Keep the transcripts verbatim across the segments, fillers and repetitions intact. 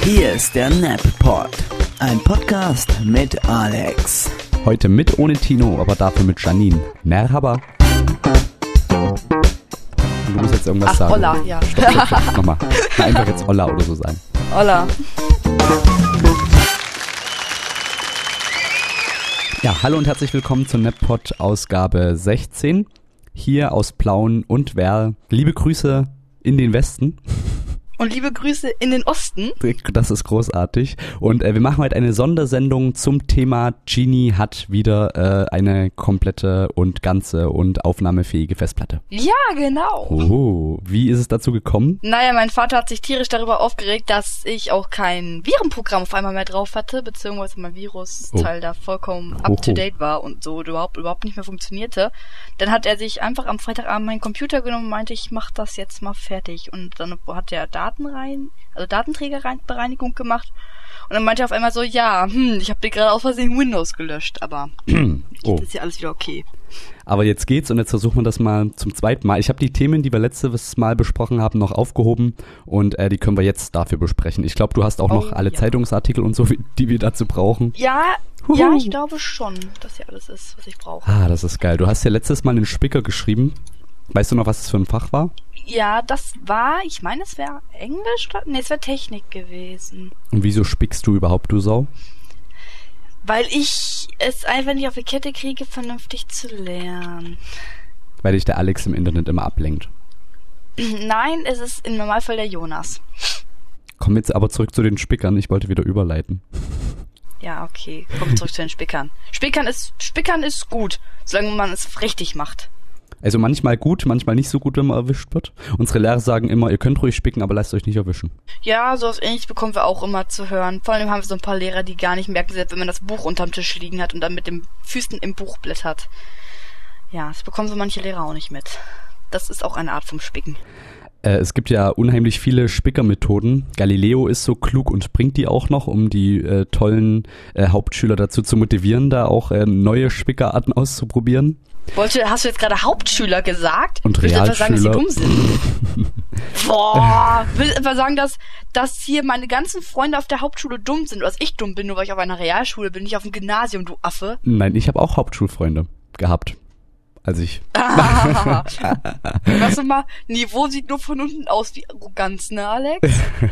Hier ist der Nap-Pod, ein Podcast mit Alex. Heute mit ohne Tino, aber dafür mit Janine. Merhaba. Du musst jetzt irgendwas Ach, sagen. Olla, ja. Stopp, stopp, stopp. Nochmal. Na, einfach jetzt Olla oder so sagen. Olla. Ja, hallo und herzlich willkommen zur Nap-Pod Ausgabe sechzehn. Hier aus Plauen und Werl. Liebe Grüße in den Westen. Und liebe Grüße in den Osten. Das ist großartig. Und äh, wir machen heute eine Sondersendung zum Thema Genie hat wieder äh, eine komplette und ganze und aufnahmefähige Festplatte. Ja, genau. Oh, wie ist es dazu gekommen? Naja, mein Vater hat sich tierisch darüber aufgeregt, dass ich auch kein Virenprogramm auf einmal mehr drauf hatte, beziehungsweise mein Virusteil oh. da vollkommen up-to-date war und so überhaupt, überhaupt nicht mehr funktionierte. Dann hat er sich einfach am Freitagabend meinen Computer genommen und meinte, ich mach das jetzt mal fertig. Und dann hat er da Daten rein, also Datenträgerbereinigung gemacht und dann meinte er auf einmal so, ja, hm, ich habe dir gerade aus Versehen Windows gelöscht, aber oh. jetzt ist ja alles wieder okay. Aber jetzt geht's und jetzt versuchen wir das mal zum zweiten Mal. Ich habe die Themen, die wir letztes Mal besprochen haben, noch aufgehoben und äh, die können wir jetzt dafür besprechen. Ich glaube, du hast auch oh, noch alle ja. Zeitungsartikel und so, die wir dazu brauchen. Ja, Huhu. ja, ich glaube schon, dass hier alles ist, was ich brauche. Ah, das ist geil. Du hast ja letztes Mal einen Spicker geschrieben. Weißt du noch, was das für ein Fach war? Ja, das war, ich meine, es wäre Englisch, nee, es wäre Technik gewesen. Und wieso spickst du überhaupt, du Sau? Weil ich es einfach nicht auf die Kette kriege, vernünftig zu lernen. Weil dich der Alex im Internet immer ablenkt. Nein, es ist im Normalfall der Jonas. Komm jetzt aber zurück zu den Spickern, ich wollte wieder überleiten. Ja, okay, komm zurück zu den Spickern. Spickern ist, Spickern ist gut, solange man es richtig macht. Also manchmal gut, manchmal nicht so gut, wenn man erwischt wird. Unsere Lehrer sagen immer, ihr könnt ruhig spicken, aber lasst euch nicht erwischen. Ja, sowas Ähnliches bekommen wir auch immer zu hören. Vor allem haben wir so ein paar Lehrer, die gar nicht merken, selbst wenn man das Buch unterm Tisch liegen hat und dann mit den Füßen im Buch blättert. Ja, das bekommen so manche Lehrer auch nicht mit. Das ist auch eine Art vom Spicken. Äh, es gibt ja unheimlich viele Spickermethoden. Galileo ist so klug und bringt die auch noch, um die äh, tollen äh, Hauptschüler dazu zu motivieren, da auch äh, neue Spickerarten auszuprobieren. Wollte, hast du jetzt gerade Hauptschüler gesagt? Und Realschüler. Willst du etwa sagen, dass sie dumm sind? Boah, will etwa sagen, dass, dass hier meine ganzen Freunde auf der Hauptschule dumm sind, oder dass ich dumm bin, nur weil ich auf einer Realschule bin, nicht auf dem Gymnasium, du Affe. Nein, ich habe auch Hauptschulfreunde gehabt, als ich... Weißt du mal, Niveau sieht nur von unten aus wie Arroganz, ne, Alex?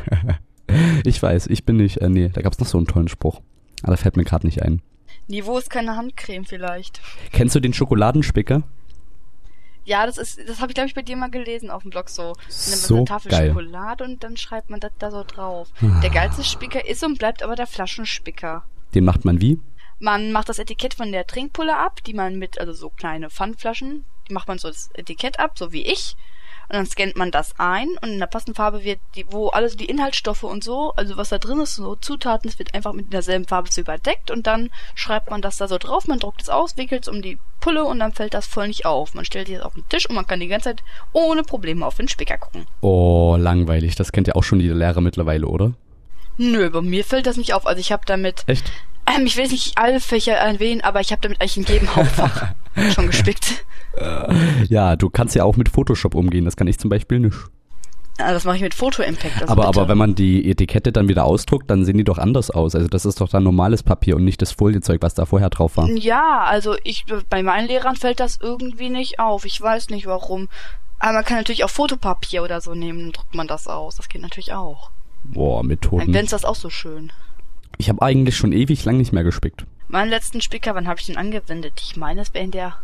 Ich weiß, ich bin nicht... Äh, nee, da gab's noch so einen tollen Spruch. Aber da fällt mir gerade nicht ein. Niveau ist keine Handcreme vielleicht. Kennst du den Schokoladenspicker? Ja, das ist, das habe ich glaube ich bei dir mal gelesen auf dem Blog so. So eine Tafel geil. Schokolade und dann schreibt man das da so drauf. Ah. Der geilste Spicker ist und bleibt aber der Flaschenspicker. Den macht man wie? Man macht das Etikett von der Trinkpulle ab, die man mit, also so kleine Pfandflaschen, die macht man so das Etikett ab, so wie ich. Und dann scannt man das ein und in der passenden Farbe wird, die, wo alles die Inhaltsstoffe und so, also was da drin ist, so Zutaten, das wird einfach mit derselben Farbe so überdeckt und dann schreibt man das da so drauf, man druckt es aus, wickelt es um die Pulle und dann fällt das voll nicht auf. Man stellt die jetzt auf den Tisch und man kann die ganze Zeit ohne Probleme auf den Spicker gucken. Oh, langweilig. Das kennt ja auch schon jeder Lehrer mittlerweile, oder? Nö, bei mir fällt das nicht auf. Also ich habe damit... Echt? Ähm, ich will nicht alle Fächer erwähnen, aber ich habe damit eigentlich in jedem Hauptfach schon gespickt. Ja, du kannst ja auch mit Photoshop umgehen, das kann ich zum Beispiel nicht. Also das mache ich mit Photo Impact. Also aber, bitte. aber wenn man die Etikette dann wieder ausdruckt, dann sehen die doch anders aus. Also das ist doch dann normales Papier und nicht das Foliezeug, was da vorher drauf war. Ja, also ich bei meinen Lehrern fällt das irgendwie nicht auf. Ich weiß nicht warum. Aber man kann natürlich auch Fotopapier oder so nehmen, dann druckt man das aus. Das geht natürlich auch. Boah, Methoden. Dann glänzt das auch so schön. Ich habe eigentlich schon ewig lang nicht mehr gespickt. Meinen letzten Spicker, wann habe ich den angewendet? Ich meine, es wäre in der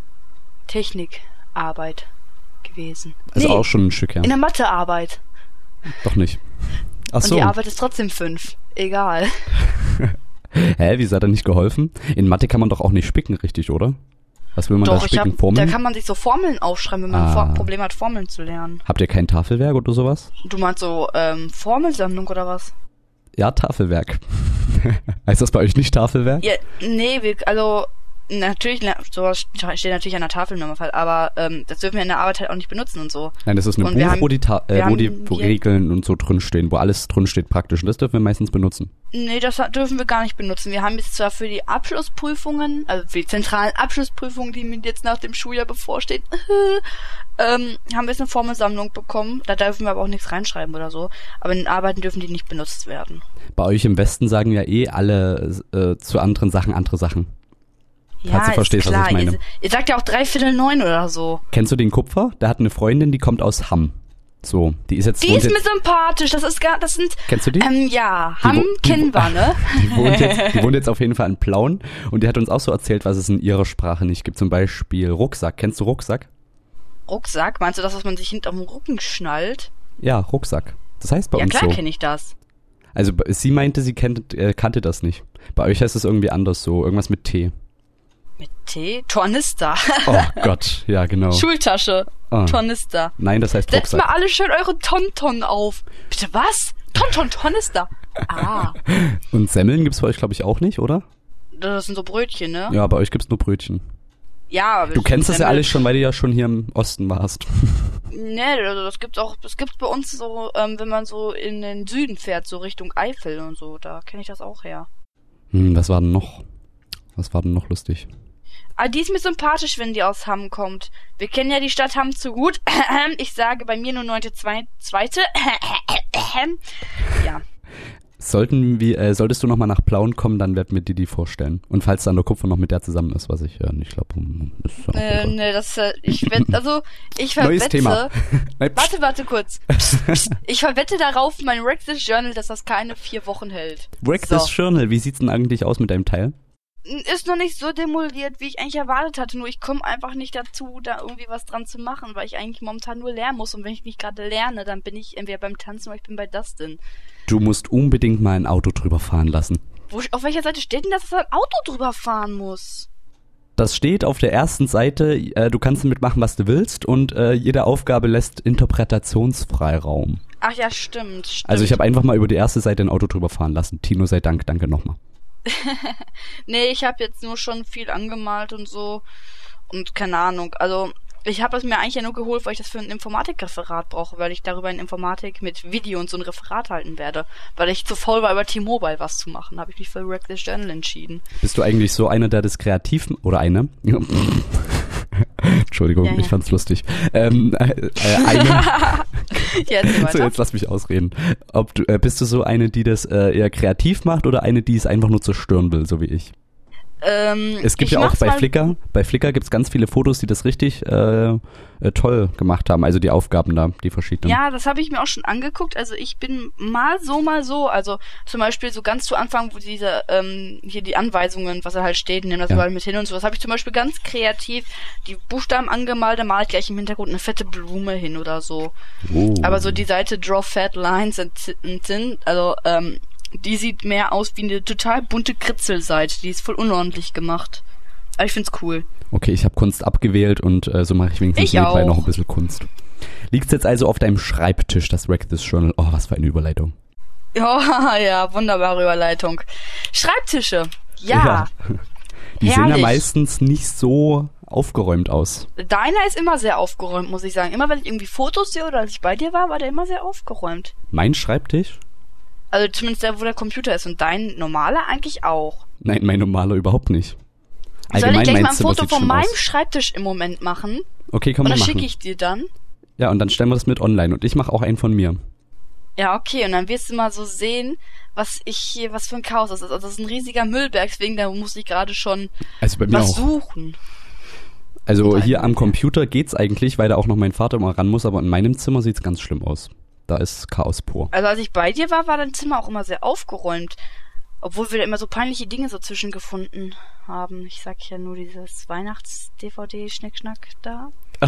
Technikarbeit gewesen. Also nee, auch schon ein Stück her. In der Mathearbeit. Doch nicht. Ach so. Und die Arbeit ist trotzdem fünf. Egal. Hä, wieso hat er nicht geholfen? In Mathe kann man doch auch nicht spicken, richtig, oder? Was will man Doch, da spicken? ich hab, Formeln? da kann man sich so Formeln aufschreiben, wenn man Ah. ein Problem hat, Formeln zu lernen. Habt ihr kein Tafelwerk oder sowas? Du meinst so ähm, Formelsammlung oder was? Ja, Tafelwerk. Heißt das bei euch nicht Tafelwerk? Ja, nee, wir, also Natürlich, sowas steht natürlich an der Tafel im Normalfall, aber ähm, das dürfen wir in der Arbeit halt auch nicht benutzen und so. Nein, das ist ein Und Buch, wir haben- wo die, Ta- äh, wir wo die haben wo hier- Regeln und so drinstehen, wo alles drinsteht praktisch. Und das dürfen wir meistens benutzen. Nee, das dürfen wir gar nicht benutzen. Wir haben jetzt zwar für die Abschlussprüfungen, also für die zentralen Abschlussprüfungen, die mir jetzt nach dem Schuljahr bevorstehen, ähm, haben wir jetzt eine Formelsammlung bekommen. Da dürfen wir aber auch nichts reinschreiben oder so. Aber in den Arbeiten dürfen die nicht benutzt werden. Bei euch im Westen sagen ja eh alle äh, zu anderen Sachen andere Sachen. Falls du ist verstehst, was klar. ich meine. Ihr, ihr sagt ja auch dreiviertel neun oder so. Kennst du den Kupfer? Der hat eine Freundin, die kommt aus Hamm. So, die ist jetzt... Die wohnt ist mir jetzt, sympathisch. Das ist gar, das sind, Kennst du die? ähm, ja, Die Hamm wo- die kennen wo- wir, ne? Die wohnt, jetzt, die wohnt jetzt auf jeden Fall in Plauen und die hat uns auch so erzählt, was es in ihrer Sprache nicht gibt. Zum Beispiel Rucksack. Kennst du Rucksack? Rucksack? Meinst du das, was man sich hinterm Rücken schnallt? Ja, Rucksack. Das heißt bei Ja, uns klar so. kenne ich das. Also b- sie meinte, sie kennt, äh, kannte das nicht. Bei euch heißt es irgendwie anders so. Irgendwas mit T. Mit T? Tornister. Oh Gott, ja genau. Schultasche. Ah. Tornister. Nein, das heißt Setzt mal Rucksack. alle schön eure Tonton auf. Bitte was? Tonton, Tornister. Ah, Und Semmeln gibt's bei euch, glaube ich, auch nicht, oder? das sind so Brötchen, ne? Ja, bei euch gibt's nur Brötchen. Ja, aber Du kennst das ja Semmel- alles schon, weil du ja schon hier im Osten warst. Nee, also das gibt's auch, das gibt's bei uns so, ähm, wenn man so in den Süden fährt, so Richtung Eifel und so, da kenne ich das auch her. Hm, was war denn noch? Was war denn noch lustig? Ah, die ist mir sympathisch, wenn die aus Hamm kommt. Wir kennen ja die Stadt Hamm zu gut. Ich sage bei mir nur neunte, zwei, zweite. Ja. Sollten wir, äh, solltest du nochmal nach Plauen kommen, dann werden wir dir die vorstellen. Und falls dann der Kupfer noch mit der zusammen ist, was ich äh, nicht glaube, ist ja auch Äh, egal. ne, das, äh, ich wette, also, ich Neues verwette. Thema. Nein, pst. Warte, warte kurz. Ich verwette darauf, mein Reckless Journal, dass das keine vier Wochen hält. Wreck So. this Journal, wie sieht's denn eigentlich aus mit deinem Teil? Ist noch nicht so demoliert, wie ich eigentlich erwartet hatte, nur ich komme einfach nicht dazu, da irgendwie was dran zu machen, weil ich eigentlich momentan nur lernen muss und wenn ich nicht gerade lerne, dann bin ich entweder beim Tanzen oder ich bin bei Dustin. Du musst unbedingt mal ein Auto drüber fahren lassen. Wo, auf welcher Seite steht denn, dass das ein Auto drüber fahren muss? Das steht auf der ersten Seite, äh, du kannst damit machen, was du willst und äh, jede Aufgabe lässt Interpretationsfreiraum. Ach ja, stimmt, stimmt. Also ich habe einfach mal über die erste Seite ein Auto drüber fahren lassen. Tino sei Dank, danke nochmal. Nee, ich habe jetzt nur schon viel angemalt und so und keine Ahnung, also ich habe es mir eigentlich ja nur geholt, weil ich das für ein Informatikreferat brauche, weil ich darüber in Informatik mit Video und so ein Referat halten werde. Weil ich zu faul war, über T-Mobile was zu machen, habe ich mich für Reckless Journal entschieden. Bist du eigentlich so einer, der das kreativ... Oder eine? Entschuldigung, Ja, ja. ich fand's lustig. Ähm, äh, äh, eine... Ja, erzähl So, weiter. jetzt lass mich ausreden. Ob du, äh, bist du so eine, die das äh, eher kreativ macht oder eine, die es einfach nur zerstören will, so wie ich? Ähm, Es gibt ich ja auch mach's bei mal- Flickr, bei Flickr gibt's ganz viele Fotos, die das richtig äh, äh, toll gemacht haben, also die Aufgaben da, die verschiedenen. Ja, das habe ich mir auch schon angeguckt. Also ich bin mal so, mal so. Also zum Beispiel so ganz zu Anfang, wo diese, ähm, hier die Anweisungen, was da halt steht, nehmen das Ja. überall mit hin und so. Das habe ich zum Beispiel ganz kreativ die Buchstaben angemalt, da male ich gleich im Hintergrund eine fette Blume hin oder so. Oh. Aber so die Seite Draw Fat Lines and Thin, also ähm, die sieht mehr aus wie eine total bunte Kritzelseite. Die ist voll unordentlich gemacht. Aber ich find's cool. Okay, ich habe Kunst abgewählt und äh, so mache ich wenigstens Ich nebenbei auch. noch ein bisschen Kunst. Liegt's jetzt also auf deinem Schreibtisch, das Wreck This Journal? Oh, was für eine Überleitung. Ja, ja, wunderbare Überleitung. Schreibtische. Ja. Die sehen ja Herrlich. meistens nicht so aufgeräumt aus. Deiner ist immer sehr aufgeräumt, muss ich sagen. Immer wenn ich irgendwie Fotos sehe oder als ich bei dir war, war der immer sehr aufgeräumt. Mein Schreibtisch? Also zumindest der, wo der Computer ist. Und dein normaler eigentlich auch. Nein, mein normaler überhaupt nicht. Soll ich Allgemein gleich mal mein ein Zimmer Foto sieht von schlimm meinem aus. Schreibtisch im Moment machen? Okay, kann Und man das machen. schicke ich dir dann. Ja, und dann stellen wir das mit online und ich mache auch einen von mir. Ja, okay. Und dann wirst du mal so sehen, was ich hier, was für ein Chaos das ist. Also das ist ein riesiger Müllberg, deswegen da muss ich gerade schon Also bei mir was auch. suchen. Also Nein. hier am Computer geht's eigentlich, weil da auch noch mein Vater mal ran muss, aber in meinem Zimmer sieht's ganz schlimm aus. Da ist Chaos pur. Also als ich bei dir war, war dein Zimmer auch immer sehr aufgeräumt. Obwohl wir da immer so peinliche Dinge so zwischengefunden haben. Ich sag ja nur dieses Weihnachts-D V D-Schnickschnack da.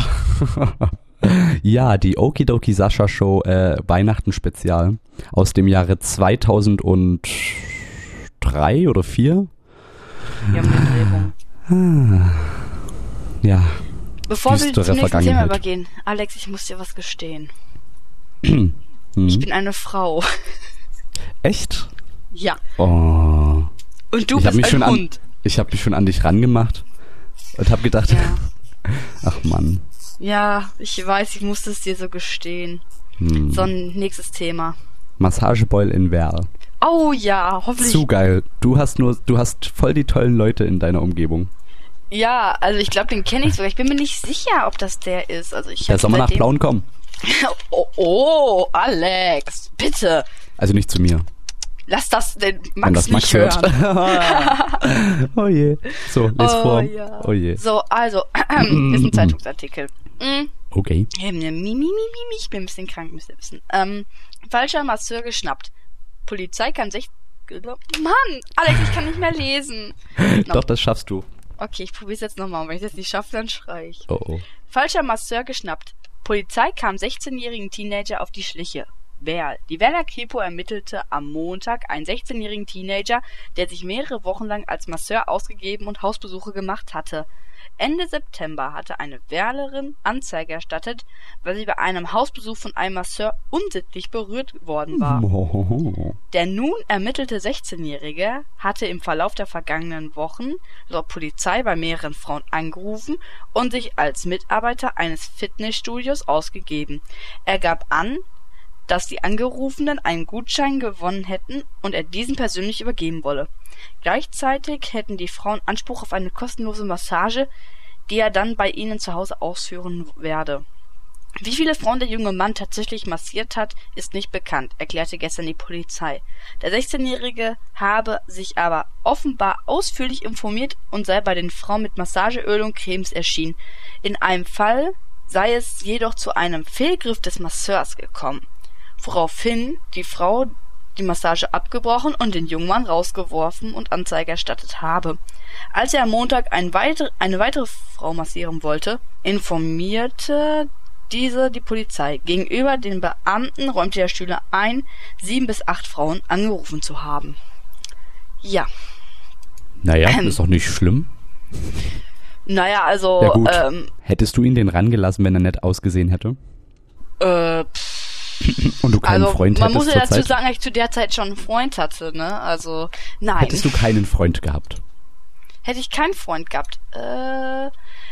Ja, die Okidoki Sascha Show äh, Weihnachten Spezial aus dem Jahre zweitausenddrei oder vier. Wir haben den Drehung. Ah. Ja. Bevor wir zum Düstere nächsten Thema Vergangenheit. übergehen, Alex, ich muss dir was gestehen. Hm. Ich bin eine Frau. Echt? Ja. Oh. Und du Ich hab bist mich ein schon an- Hund. Ich habe mich schon an dich rangemacht und habe gedacht, Ja. ach Mann. Ja, ich weiß, ich musste es dir so gestehen. Hm. So, ein nächstes Thema. Massagebeul in Werl. Oh ja, hoffentlich. Zu geil. Du hast nur, du hast voll die tollen Leute in deiner Umgebung. Ja, also ich glaube, den kenne ich sogar. Ich bin mir nicht sicher, ob das der ist. Also ich Der hab soll mal nach seitdem- Blauen kommen. oh, oh, Alex, bitte. Also nicht zu mir. Lass das den Max Wenn das Max nicht hört. hören. Oh je. So, les Oh, vor. ja. Oh je. So, also, ist ein Zeitungsartikel. Mm. Okay. Mi, mi, mi, mi, mi, ich bin ein bisschen krank, müsst ihr wissen. Ähm, falscher Masseur geschnappt. Polizei kann sich... Mann, Alex, ich kann nicht mehr lesen. Doch, das schaffst du. Okay, ich probier's jetzt nochmal. Und wenn ich das nicht schaffe, dann schrei ich. Oh oh. Falscher Masseur geschnappt. Polizei kam sechzehnjährigen Teenager auf die Schliche. Werl. Die Werler Kripo ermittelte am Montag einen sechzehnjährigen Teenager, der sich mehrere Wochen lang als Masseur ausgegeben und Hausbesuche gemacht hatte. Ende September hatte eine Werlerin Anzeige erstattet, weil sie bei einem Hausbesuch von einem Masseur unsittlich berührt worden war. Oh. Der nun ermittelte sechzehnjährige hatte im Verlauf der vergangenen Wochen laut Polizei bei mehreren Frauen angerufen und sich als Mitarbeiter eines Fitnessstudios ausgegeben. Er gab an, dass die Angerufenen einen Gutschein gewonnen hätten und er diesen persönlich übergeben wolle. Gleichzeitig hätten die Frauen Anspruch auf eine kostenlose Massage, die er dann bei ihnen zu Hause ausführen werde. Wie viele Frauen der junge Mann tatsächlich massiert hat, ist nicht bekannt, erklärte gestern die Polizei. Der sechzehnjährige habe sich aber offenbar ausführlich informiert und sei bei den Frauen mit Massageöl und Cremes erschienen. In einem Fall sei es jedoch zu einem Fehlgriff des Masseurs gekommen, woraufhin die Frau die Massage abgebrochen und den jungen Mann rausgeworfen und Anzeige erstattet habe. Als er am Montag ein weiter, eine weitere Frau massieren wollte, informierte diese die Polizei. Gegenüber den Beamten räumte der Schüler ein, sieben bis acht Frauen angerufen zu haben. Ja. Naja, Ähm. ist doch nicht schlimm. Naja, also, Ja gut. ähm, Hättest du ihn den rangelassen, wenn er nett ausgesehen hätte? äh, pff, Und du keinen also, Freund man hättest muss ja zur dazu Zeit? sagen, dass ich zu der Zeit schon einen Freund hatte, ne? Also, nein. Hättest du keinen Freund gehabt? Hätte ich keinen Freund gehabt. Äh,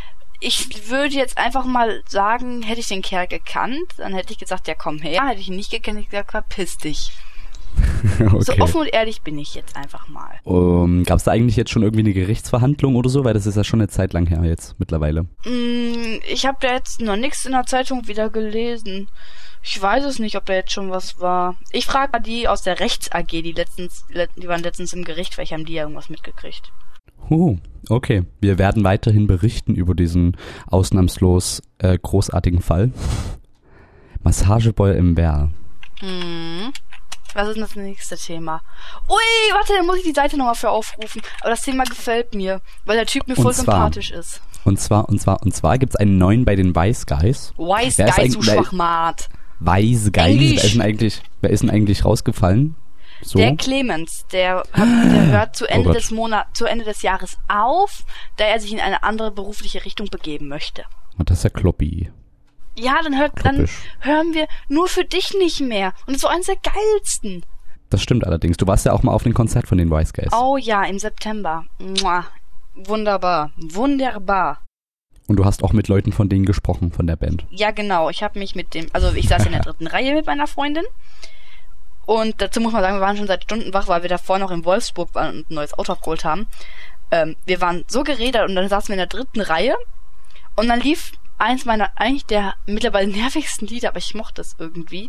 ich würde jetzt einfach mal sagen, hätte ich den Kerl gekannt, dann hätte ich gesagt, ja komm her. Hätte ich ihn nicht gekannt, hätte ich gesagt, verpiss dich. Okay. So offen und ehrlich bin ich jetzt einfach mal. Um, Gab es da eigentlich jetzt schon irgendwie eine Gerichtsverhandlung oder so? Weil das ist ja schon eine Zeit lang her jetzt mittlerweile. Mm, ich habe da jetzt noch nichts in der Zeitung wieder gelesen. Ich weiß es nicht, ob da jetzt schon was war. Ich frage mal die aus der Rechts-A G, die letztens, die waren letztens im Gericht, vielleicht haben die ja irgendwas mitgekriegt. Huh, okay. Wir werden weiterhin berichten über diesen ausnahmslos äh, großartigen Fall. Massagebeul im Werl. Hm. Was ist denn das nächste Thema? Ui, warte, dann muss ich die Seite nochmal für aufrufen. Aber das Thema gefällt mir, weil der Typ mir voll Und zwar- sympathisch ist. Und zwar, und zwar, und zwar gibt's einen neuen bei den Wise Guys. Wise Wer ist Guy eigentlich- zu wer- Schwachmat. Wise Guys. Englisch. Wer ist denn eigentlich, wer ist denn eigentlich rausgefallen? So. Der Clemens, der, hat, der hört zu Ende Gott. des Monats, zu Ende des Jahres auf, da er sich in eine andere berufliche Richtung begeben möchte. Und das ist ja Kloppi. Ja, dann hört, dann Kloppisch. hören wir nur für dich nicht mehr. Und das ist so eines der geilsten. Das stimmt allerdings. Du warst ja auch mal auf dem Konzert von den Wise Guys. Oh ja, im September. Mua. Wunderbar. Wunderbar. Und du hast auch mit Leuten von denen gesprochen, von der Band. Ja, genau. Ich habe mich mit dem, also ich saß in der dritten Reihe mit meiner Freundin. Und dazu muss man sagen, wir waren schon seit Stunden wach, weil wir davor noch in Wolfsburg waren und ein neues Auto abgeholt haben. Ähm, wir waren so geredet und dann saßen wir in der dritten Reihe. Und dann lief eins meiner, eigentlich der mittlerweile nervigsten Lieder, aber ich mochte es irgendwie.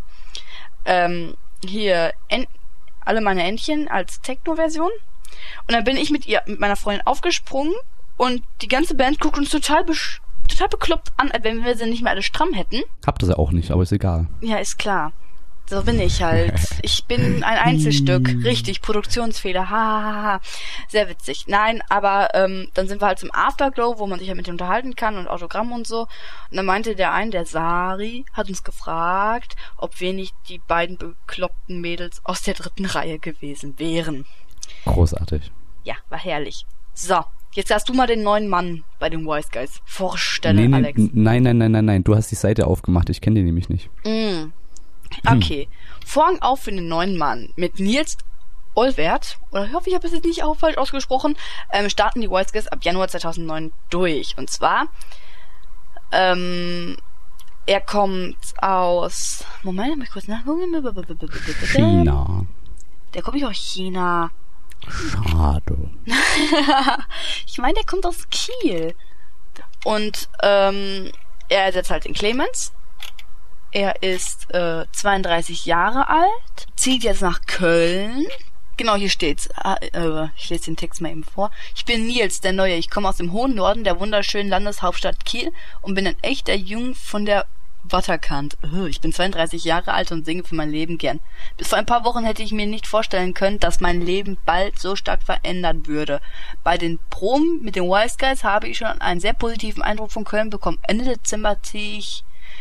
Ähm, hier, en- alle meine Entchen als Techno-Version. Und dann bin ich mit ihr, mit meiner Freundin aufgesprungen und die ganze Band guckt uns total besch- total bekloppt an, als wenn wir sie nicht mehr alle stramm hätten. Habt ihr ja auch nicht, aber ist egal. Ja, ist klar. So bin ich halt. Ich bin ein Einzelstück. Richtig, Produktionsfehler. Ha, ha, ha, ha. Sehr witzig. Nein, aber ähm, dann sind wir halt zum Afterglow, wo man sich ja mit ihm unterhalten kann und Autogramm und so. Und dann meinte der ein, der Sari, hat uns gefragt, ob wir nicht die beiden bekloppten Mädels aus der dritten Reihe gewesen wären. Großartig. Ja, war herrlich. So, jetzt darfst du mal den neuen Mann bei den Wise Guys vorstellen, Nee, nee, Alex. n- nein, nein, nein, nein, nein. Du hast die Seite aufgemacht. Ich kenne die nämlich nicht. Mm. Okay. Vorhang auf für den neuen Mann mit Nils Olvert, oder ich hoffe, ich habe es jetzt nicht auch falsch ausgesprochen, ähm, starten die Wise Guys ab Januar zweitausendneun durch. Und zwar, ähm, er kommt aus, Moment, muss ich kurz nachgucken. China. Der kommt nicht aus China. Schade. Ich meine, der kommt aus Kiel. Und ähm, er ersetzt halt den Clemens. Er ist äh, zweiunddreißig Jahre alt, zieht jetzt nach Köln. Genau, hier steht's. Ah, äh, ich lese den Text mal eben vor. Ich bin Nils, der Neue. Ich komme aus dem hohen Norden der wunderschönen Landeshauptstadt Kiel und bin ein echter Jung von der Watterkant. Ich bin zweiunddreißig Jahre alt und singe für mein Leben gern. Bis vor ein paar Wochen hätte ich mir nicht vorstellen können, dass mein Leben bald so stark verändern würde. Bei den Proben mit den Wise Guys habe ich schon einen sehr positiven Eindruck von Köln bekommen. Ende Dezember ziehe ich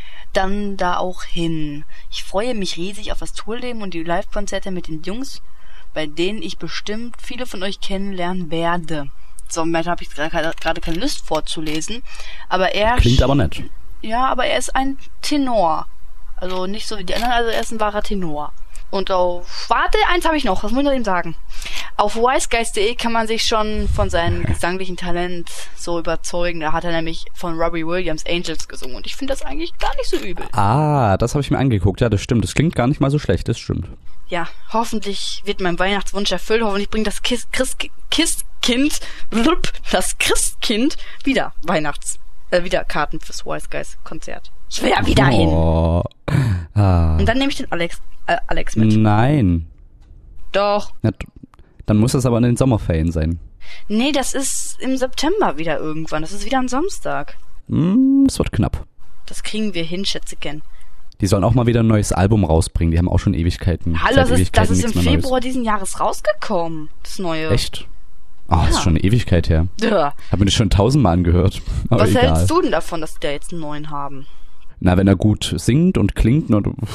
dann da auch hin. Ich freue mich riesig auf das Tourleben und die Live-Konzerte mit den Jungs, bei denen ich bestimmt viele von euch kennenlernen werde. So, im Moment habe ich gerade keine Lust vorzulesen, aber er... Klingt aber nett. Ja, aber er ist ein Tenor. Also nicht so wie die anderen, also er ist ein wahrer Tenor. Und auf... Warte, eins habe ich noch, was muss ich ihm sagen? Auf wiseguys punkt de kann man sich schon von seinem gesanglichen Talent so überzeugen. Da hat er nämlich von Robbie Williams Angels gesungen. Und ich finde das eigentlich gar nicht so übel. Ah, das habe ich mir angeguckt. Ja, das stimmt. Das klingt gar nicht mal so schlecht, das stimmt. Ja, hoffentlich wird mein Weihnachtswunsch erfüllt. Hoffentlich bringt das Kiss, Chris, Christkind, blub, das Christkind wieder Weihnachts, äh, wieder Karten fürs Wise Guys Konzert. Ich will ja wieder oh. hin. Ah. Und dann nehme ich den Alex, äh, Alex mit. Nein. Doch. Ja, dann muss das aber in den Sommerferien sein. Nee, das ist im September wieder irgendwann. Das ist wieder ein Samstag. Mm, das wird knapp. Das kriegen wir hin, Schätzchen. Die sollen auch mal wieder ein neues Album rausbringen. Die haben auch schon Ewigkeiten. Hallo, das ist, Ewigkeiten das ist im Februar Neues. diesen Jahres rausgekommen. Das neue. Echt? Oh, ja. Das ist schon eine Ewigkeit her. Ja. Hab mir das schon tausendmal angehört. Aber Was egal. hältst du denn davon, dass die da jetzt einen neuen haben? Na, wenn er gut singt und klingt,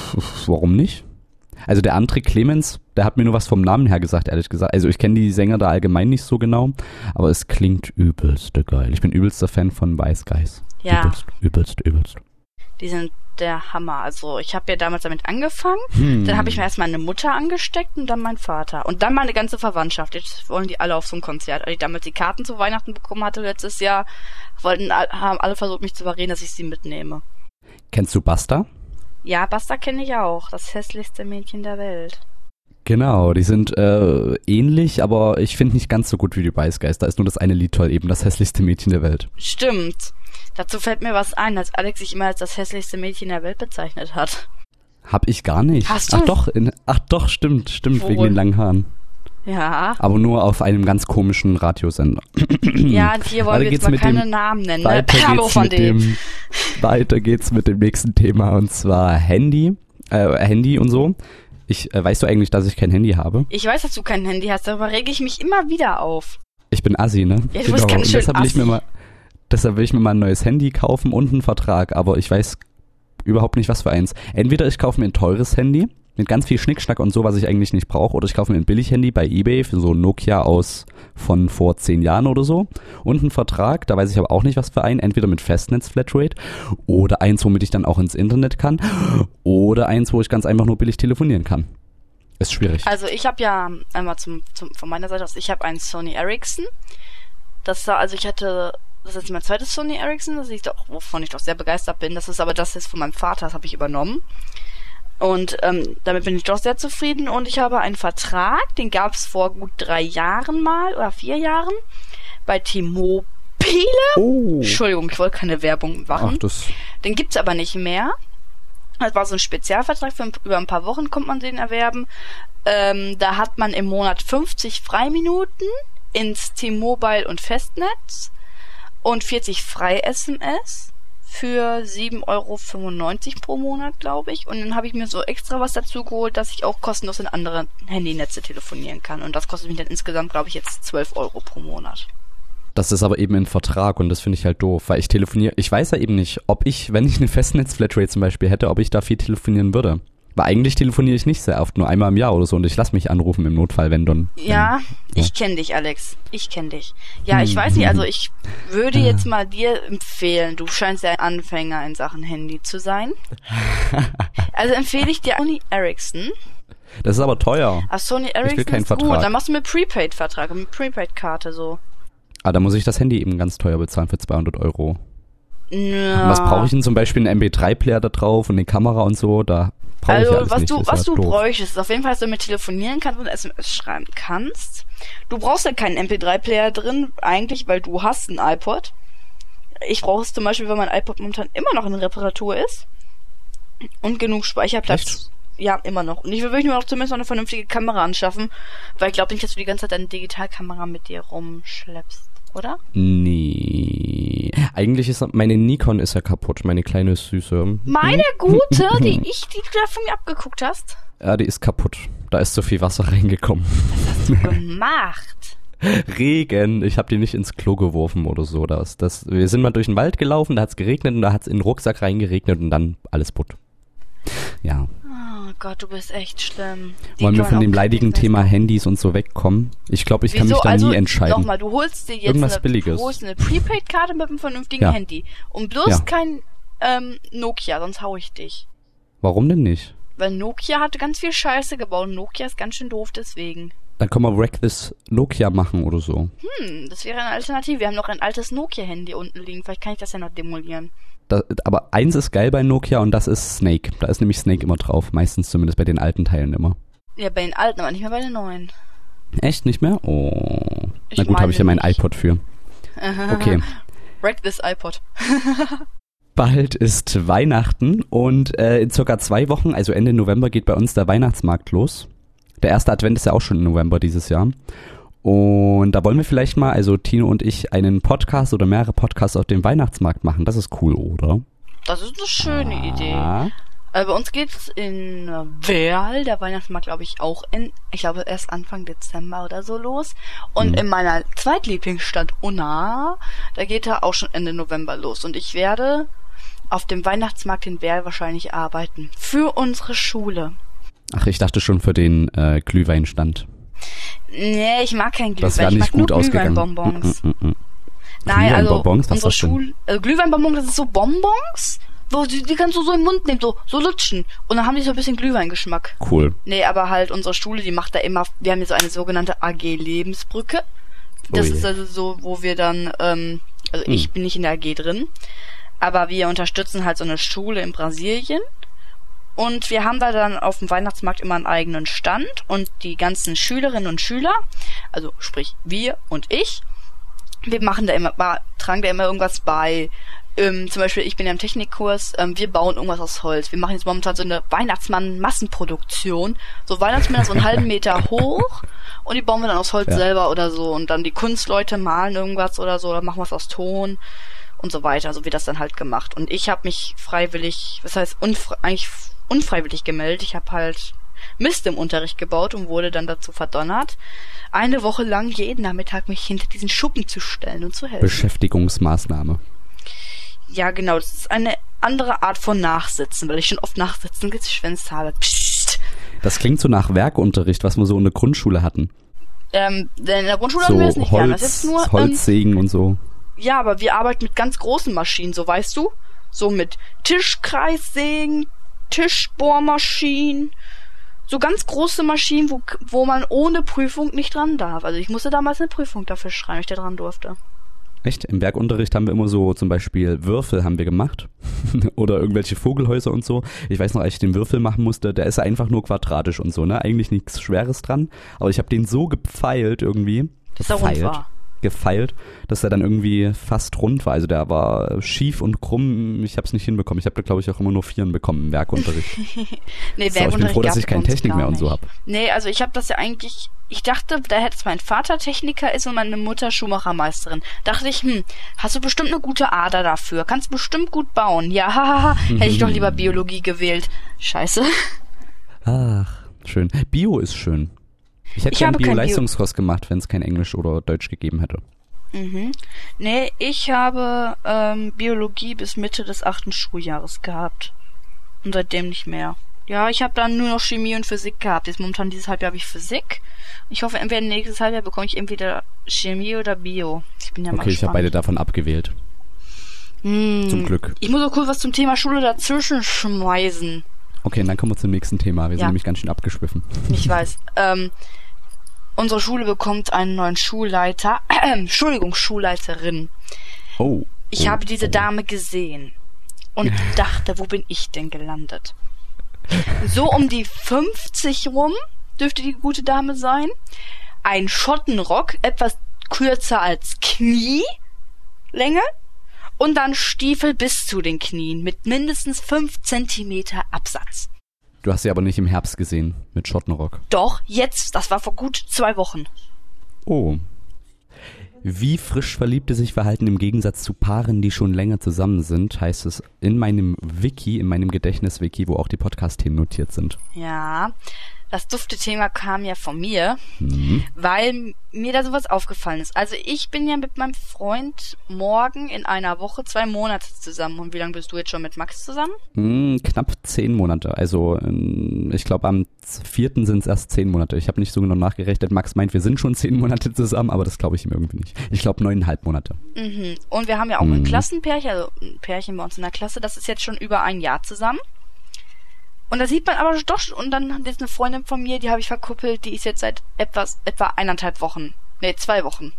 warum nicht? Also der André Clemens, der hat mir nur was vom Namen her gesagt, ehrlich gesagt. Also ich kenne die Sänger da allgemein nicht so genau, aber es klingt übelste geil. Ich bin übelster Fan von Wise Guys. Ja. Übelst, übelst, übelst. Die sind der Hammer. Also ich habe ja damals damit angefangen, Hm. dann habe ich mir erst meine Mutter angesteckt und dann mein Vater. Und dann meine ganze Verwandtschaft. Jetzt wollen die alle auf so ein Konzert. Als ich damals die Karten zu Weihnachten bekommen hatte letztes Jahr, wollten haben alle versucht, mich zu überreden, dass ich sie mitnehme. Kennst du Basta? Ja, Basta kenne ich auch. Das hässlichste Mädchen der Welt. Genau, die sind äh, ähnlich, aber ich finde nicht ganz so gut wie die Wise Guys. Da ist nur das eine Lied toll, eben das hässlichste Mädchen der Welt. Stimmt. Dazu fällt mir was ein, als Alex sich immer als das hässlichste Mädchen der Welt bezeichnet hat. Hab ich gar nicht. Hast du? Ach doch, in, ach doch, stimmt, stimmt, Wo? wegen den langen Haaren. Ja. Aber nur auf einem ganz komischen Radiosender. Ja, und hier wollen Weiter wir jetzt geht's mal mit keine dem- Namen nennen. Ne? Weiter Hallo geht's von mit dem. dem, weiter geht's mit dem nächsten Thema und zwar Handy, äh, Handy und so. Ich, äh, weißt du eigentlich, dass ich kein Handy habe? Ich weiß, dass du kein Handy hast, darüber rege ich mich immer wieder auf. Ich bin Assi, ne? Ja, du bist ganz und schön deshalb will ich mir Assi. mal, deshalb will ich mir mal ein neues Handy kaufen und einen Vertrag, aber ich weiß überhaupt nicht, was für eins. Entweder ich kaufe mir ein teures Handy mit ganz viel Schnickschnack und so, was ich eigentlich nicht brauche, oder ich kaufe mir ein Billig-Handy bei eBay für so ein Nokia aus von vor zehn Jahren oder so und einen Vertrag, da weiß ich aber auch nicht, was für einen, entweder mit Festnetz-Flatrate oder eins, womit ich dann auch ins Internet kann oder eins, wo ich ganz einfach nur billig telefonieren kann. Ist schwierig. Also ich habe ja einmal zum, zum von meiner Seite aus, ich habe einen Sony Ericsson. Das war, also ich hatte, das ist jetzt mein zweites Sony Ericsson, das ich doch, wovon ich doch sehr begeistert bin. Das ist aber das jetzt von meinem Vater, das habe ich übernommen. Und ähm, damit bin ich doch sehr zufrieden. Und ich habe einen Vertrag, den gab es vor gut drei Jahren mal oder vier Jahren bei T-Mobile. Oh. Entschuldigung, ich wollte keine Werbung machen. Ach, das... Den gibt's aber nicht mehr. Das war so ein Spezialvertrag, für ein, über ein paar Wochen kommt man den erwerben. Ähm, da hat man im Monat fünfzig Freiminuten ins T-Mobile und Festnetz und vierzig Frei-S M S für sieben Euro fünfundneunzig pro Monat, glaube ich. Und dann habe ich mir so extra was dazu geholt, dass ich auch kostenlos in andere Handynetze telefonieren kann. Und das kostet mich dann insgesamt, glaube ich, jetzt zwölf Euro pro Monat. Das ist aber eben ein Vertrag und das finde ich halt doof, weil ich telefoniere, ich weiß ja eben nicht, ob ich, wenn ich eine Festnetz-Flatrate zum Beispiel hätte, ob ich da viel telefonieren würde. Weil eigentlich telefoniere ich nicht sehr oft, nur einmal im Jahr oder so und ich lasse mich anrufen im Notfall, wenn dann. Ja, wenn, ich kenne dich, Alex. Ich kenne dich. Ja, ich weiß nicht, also ich würde jetzt mal dir empfehlen, du scheinst ja ein Anfänger in Sachen Handy zu sein. Also empfehle ich dir Sony Ericsson. Das ist aber teuer. Ach, Sony Ich will Ericsson keinen ist Vertrag. gut. Dann machst du mit Prepaid-Vertrag, mit Prepaid-Karte so. Ah, da muss ich das Handy eben ganz teuer bezahlen für zweihundert Euro. Ja. Und was brauche ich denn zum Beispiel? Einen M P drei Player da drauf und eine Kamera und so? Da brauche Also, ich alles was nicht. du, Das ist was ja du doof. bräuchtest, ist auf jeden Fall, dass du mit telefonieren kannst und S M S schreiben kannst. Du brauchst ja keinen M P drei Player drin, eigentlich, weil du hast einen iPod. Ich brauche es zum Beispiel, weil mein iPod momentan immer noch in Reparatur ist. Und genug Speicherplatz. Echt? Ja, immer noch. Und ich will wirklich nur noch zumindest noch eine vernünftige Kamera anschaffen, weil ich glaube nicht, dass du die ganze Zeit deine Digitalkamera mit dir rumschleppst, oder? Nee. Eigentlich ist meine Nikon ist ja kaputt, meine kleine Süße. Meine gute, die ich, die du da von mir abgeguckt hast. Ja, die ist kaputt. Da ist so viel Wasser reingekommen. Was hast du gemacht? Regen. Ich habe die nicht ins Klo geworfen oder so. Das, das, wir sind mal durch den Wald gelaufen, da hat's geregnet und da hat's in den Rucksack reingeregnet und dann alles putt. Ja. Oh Gott, du bist echt schlimm. Die Wollen wir können von auch dem leidigen Business Thema machen. Handys und so wegkommen? Ich glaube, ich kann Wieso? mich da also, nie entscheiden. Nochmal, du holst dir jetzt Irgendwas eine, Billiges. du holst eine Prepaid-Karte mit einem vernünftigen Ja. Handy. Und bloß Ja. kein ähm, Nokia, sonst hau ich dich. Warum denn nicht? Weil Nokia hatte ganz viel Scheiße gebaut. Nokia ist ganz schön doof deswegen. Dann können wir Wreck This Nokia machen oder so. Hm, das wäre eine Alternative. Wir haben noch ein altes Nokia-Handy unten liegen. Vielleicht kann ich das ja noch demolieren. Da, aber eins ist geil bei Nokia und das ist Snake. Da ist nämlich Snake immer drauf. Meistens zumindest bei den alten Teilen immer. Ja, bei den alten, aber nicht mehr bei den neuen. Echt nicht mehr? Oh. Ich Na gut, habe ich ja mein meine nicht. iPod für. Okay. Wreck this iPod. Bald ist Weihnachten und äh, in circa zwei Wochen, also Ende November, geht bei uns der Weihnachtsmarkt los. Der erste Advent ist ja auch schon im November dieses Jahr. Und da wollen wir vielleicht mal, also Tino und ich, einen Podcast oder mehrere Podcasts auf dem Weihnachtsmarkt machen. Das ist cool, oder? Das ist eine schöne Ah. Idee. Also bei uns geht's in Werl, der Weihnachtsmarkt, glaube ich, auch in, ich glaube, erst Anfang Dezember oder so los. Und Mhm. in meiner Zweitlieblingsstadt Unna, da geht er auch schon Ende November los. Und ich werde auf dem Weihnachtsmarkt in Werl wahrscheinlich arbeiten. Für unsere Schule. Ach, ich dachte schon für den äh, Glühweinstand. Nee, ich mag kein Das Glühwein. wäre Ich nicht mag gut nur ausgegangen. Glühweinbonbons. Mm, mm, mm. Nein, also Glühweinbonbons? Was ist unsere das denn? Schule, also Glühweinbonbons, das ist so Bonbons, wo die, die kannst du so im Mund nehmen, so, so lutschen. Und dann haben die so ein bisschen Glühweingeschmack. Cool. Nee, aber halt unsere Schule, die macht da immer, wir haben hier so eine sogenannte A G Lebensbrücke. Das Ui. ist also so, wo wir dann, ähm, also ich Hm. bin nicht in der A G drin, aber wir unterstützen halt so eine Schule in Brasilien. Und wir haben da dann auf dem Weihnachtsmarkt immer einen eigenen Stand und die ganzen Schülerinnen und Schüler, also sprich wir und ich, wir machen da immer, tragen da immer irgendwas bei. Ähm, zum Beispiel, ich bin ja im Technikkurs, ähm, wir bauen irgendwas aus Holz. Wir machen jetzt momentan so eine Weihnachtsmann-Massenproduktion. So Weihnachtsmänner so einen halben Meter hoch und die bauen wir dann aus Holz Ja. selber oder so. Und dann die Kunstleute malen irgendwas oder so oder machen was aus Ton und so weiter. So wird das dann halt gemacht. Und ich habe mich freiwillig, was heißt unfre eigentlich unfreiwillig gemeldet. Ich habe halt Mist im Unterricht gebaut und wurde dann dazu verdonnert, eine Woche lang jeden Nachmittag mich hinter diesen Schuppen zu stellen und zu helfen. Beschäftigungsmaßnahme. Ja, genau, das ist eine andere Art von Nachsitzen, weil ich schon oft Nachsitzen geschwänzt habe. Psst. Das klingt so nach Werkunterricht, was wir so in der Grundschule hatten. Ähm, denn in der Grundschule So haben wir es nicht gern. Das Holz, ist nur, ähm, Holzsägen und so. ja, aber wir arbeiten mit ganz großen Maschinen, so weißt du? So mit Tischkreissägen, Tischbohrmaschinen, so ganz große Maschinen, wo, wo man ohne Prüfung nicht dran darf. Also ich musste damals eine Prüfung dafür schreiben, wenn ich da dran durfte. Echt? Im Werkunterricht haben wir immer so zum Beispiel Würfel haben wir gemacht. Oder irgendwelche Vogelhäuser und so. Ich weiß noch, als ich den Würfel machen musste, der ist einfach nur quadratisch und so, ne? Eigentlich nichts Schweres dran. Aber ich habe den so gepfeilt irgendwie. Dass er rund war. Gefeilt, dass er dann irgendwie fast rund war. Also der war schief und krumm. Ich habe es nicht hinbekommen. Ich habe da, glaube ich, auch immer nur Vieren bekommen im Werkunterricht. Nee, So, ich bin froh, dass ich keine gab's bei uns Technik gar mehr und so nicht. habe. Nee, also ich habe das ja eigentlich, ich dachte, da hätte mein Vater Techniker ist und meine Mutter Schuhmachermeisterin. Dachte ich, hm, hast du bestimmt eine gute Ader dafür, kannst bestimmt gut bauen. Ja, hahaha, hätte ich doch lieber Biologie gewählt. Scheiße. Ach, schön. Bio ist schön. Ich hätte Ich gerne habe kein Bio-Leistungskurs gemacht, wenn es kein Englisch oder Deutsch gegeben hätte. Mhm. Nee, ich habe ähm, Biologie bis Mitte des achten Schuljahres gehabt. Und seitdem nicht mehr. Ja, ich habe dann nur noch Chemie und Physik gehabt. Jetzt momentan dieses Halbjahr habe ich Physik. Ich hoffe, entweder nächstes Halbjahr bekomme ich entweder Chemie oder Bio. Ich bin ja mal Okay, ich habe gespannt. beide davon abgewählt. Hm. Zum Glück. Ich muss auch kurz was zum Thema Schule dazwischen schmeißen. Okay, und dann kommen wir zum nächsten Thema. Wir Ja. sind nämlich ganz schön abgeschwiffen. Ich weiß. Ähm, unsere Schule bekommt einen neuen Schulleiter. Äh, Entschuldigung, Schulleiterin. Oh. Ich oh, habe diese oh. Dame gesehen und dachte, wo bin ich denn gelandet? So um die fünfzig rum dürfte die gute Dame sein. Ein Schottenrock, etwas kürzer als Knielänge. Und dann Stiefel bis zu den Knien mit mindestens fünf Zentimeter Absatz. Du hast sie aber nicht im Herbst gesehen mit Schottenrock. Doch, jetzt, das war vor gut zwei Wochen. Oh. Wie frisch Verliebte sich verhalten im Gegensatz zu Paaren, die schon länger zusammen sind, heißt es in meinem Wiki, in meinem Gedächtnis-Wiki, wo auch die Podcast-Themen notiert sind. Ja, das dufte Thema kam ja von mir, Mhm. weil mir da sowas aufgefallen ist. Also ich bin ja mit meinem Freund morgen in einer Woche zwei Monate zusammen. Und wie lange bist du jetzt schon mit Max zusammen? Hm, knapp zehn Monate. Also ähm, ich glaube am vierten sind es erst zehn Monate. Ich habe nicht so genau nachgerechnet. Max meint, wir sind schon zehn Monate zusammen, aber das glaube ich ihm irgendwie nicht. Ich glaube neuneinhalb Monate. Mhm. Und wir haben ja auch Mhm. ein Klassenpärchen, also ein Pärchen bei uns in der Klasse, das ist jetzt schon über ein Jahr zusammen. Und da sieht man aber doch, und dann ist eine Freundin von mir, die habe ich verkuppelt, die ist jetzt seit etwas, etwa eineinhalb Wochen, nee, zwei Wochen,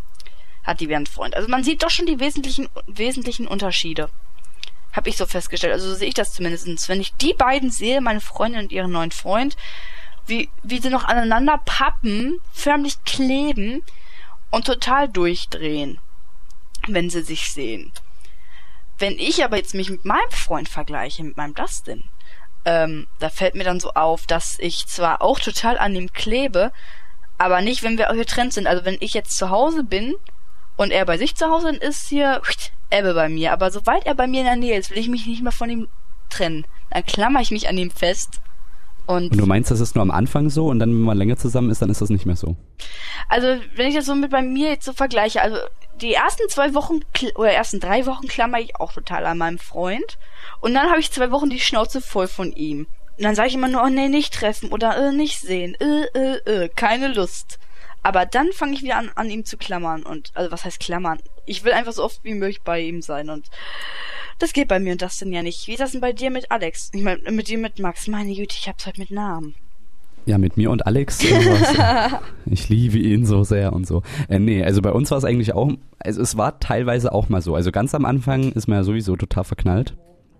hat die wie ein Freund. Also man sieht doch schon die wesentlichen, wesentlichen Unterschiede. Habe ich so festgestellt. Also so sehe ich das zumindest. Wenn ich die beiden sehe, meine Freundin und ihren neuen Freund, wie, wie sie noch aneinander pappen, förmlich kleben und total durchdrehen, wenn sie sich sehen. Wenn ich aber jetzt mich mit meinem Freund vergleiche, mit meinem Dustin, ähm, da fällt mir dann so auf, dass ich zwar auch total an ihm klebe, aber nicht, wenn wir getrennt sind. Also wenn ich jetzt zu Hause bin und er bei sich zu Hause ist, hier Ebbe bei mir. Aber sobald er bei mir in der Nähe ist, will ich mich nicht mehr von ihm trennen. Dann klammer ich mich an ihm fest. Und, Und du meinst, das ist nur am Anfang so und dann, wenn man länger zusammen ist, dann ist das nicht mehr so? also wenn ich das so mit bei mir jetzt so vergleiche, also die ersten zwei Wochen oder ersten drei Wochen klammer ich auch total an meinem Freund. Und dann habe ich zwei Wochen die Schnauze voll von ihm. Und dann sage ich immer nur, oh nee, nicht treffen oder äh, nicht sehen, äh, äh, äh, keine Lust. Aber dann fange ich wieder an, an ihm zu klammern. Und, also was heißt klammern? Ich will einfach so oft wie möglich bei ihm sein. Und das geht bei mir und das denn ja nicht. Wie ist das denn bei dir mit Alex? Ich meine, mit dir mit Max. Meine Güte, ich hab's halt mit Namen. Ja, mit mir und Alex. äh, ich liebe ihn so sehr und so. Äh, nee, also bei uns war es eigentlich auch, also es war teilweise auch mal so. Also ganz am Anfang ist man ja sowieso total verknallt.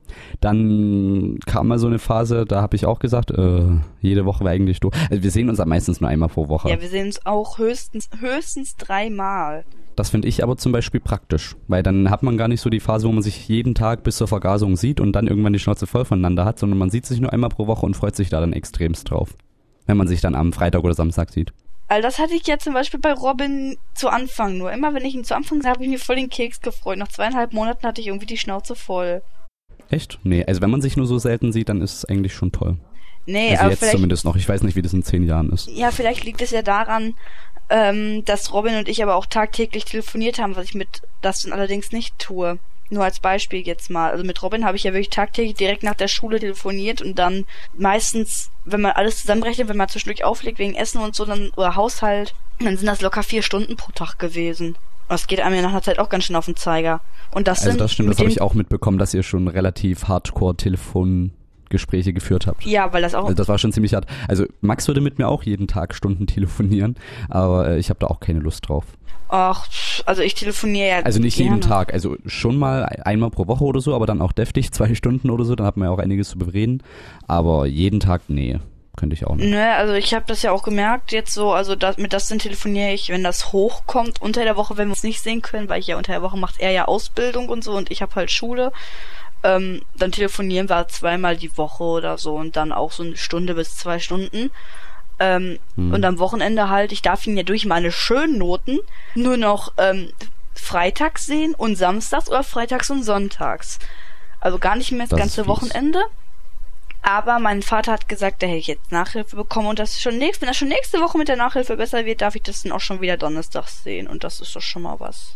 Dann kam mal so eine Phase, da habe ich auch gesagt, äh, jede Woche wäre eigentlich doof. Also wir sehen uns am meistens nur einmal pro Woche. Ja, wir sehen uns auch höchstens, höchstens dreimal. Das finde ich aber zum Beispiel praktisch, weil dann hat man gar nicht so die Phase, wo man sich jeden Tag bis zur Vergasung sieht und dann irgendwann die Schnauze voll voneinander hat, sondern man sieht sich nur einmal pro Woche und freut sich da dann extremst drauf, wenn man sich dann am Freitag oder Samstag sieht. All das hatte ich ja zum Beispiel bei Robin zu Anfang nur. Immer wenn ich ihn zu Anfang sah, habe ich mir voll den Keks gefreut. Nach zweieinhalb Monaten hatte ich irgendwie die Schnauze voll. Echt? Nee, also wenn man sich nur so selten sieht, dann ist es eigentlich schon toll. Nee, also aber jetzt vielleicht, zumindest noch. Ich weiß nicht, wie das in zehn Jahren ist. ja, vielleicht liegt es ja daran, ähm, dass Robin und ich aber auch tagtäglich telefoniert haben, was ich mit Dustin allerdings nicht tue. Nur als Beispiel jetzt mal. Also mit Robin habe ich ja wirklich tagtäglich direkt nach der Schule telefoniert und dann meistens, wenn man alles zusammenrechnet, wenn man zwischendurch auflegt wegen Essen und so, dann oder Haushalt, dann sind das locker vier Stunden pro Tag gewesen. Das geht einem ja nach einer Zeit auch ganz schön auf den Zeiger. Und das Also sind das stimmt, mit das habe dem- ich auch mitbekommen, dass ihr schon relativ Hardcore-Telefongespräche geführt habt. Ja, weil das auch... Also das war schon ziemlich hart. Also Max würde mit mir auch jeden Tag Stunden telefonieren, aber äh, ich habe da auch keine Lust drauf. Ach, also ich telefoniere ja Also nicht gerne. jeden Tag, also schon mal einmal pro Woche oder so, aber dann auch deftig, zwei Stunden oder so, dann hat man ja auch einiges zu bereden. Aber jeden Tag, nee, könnte ich auch nicht. Ne, also ich habe das ja auch gemerkt jetzt so, also das, mit Dustin telefoniere ich, wenn das hochkommt unter der Woche, wenn wir uns nicht sehen können, weil ich ja unter der Woche macht er ja Ausbildung und so und ich habe halt Schule, ähm, dann telefonieren wir zweimal die Woche oder so und dann auch so eine Stunde bis zwei Stunden. Ähm, Hm. Und am Wochenende halt, ich darf ihn ja durch meine schönen Noten nur noch ähm, freitags sehen und samstags oder freitags und sonntags. Also gar nicht mehr das, Das ist ganze fies. Wochenende. Aber mein Vater hat gesagt, da hätte ich jetzt Nachhilfe bekommen und das schon nächst, wenn das schon nächste Woche mit der Nachhilfe besser wird, darf ich das dann auch schon wieder donnerstags sehen und das ist doch schon mal was.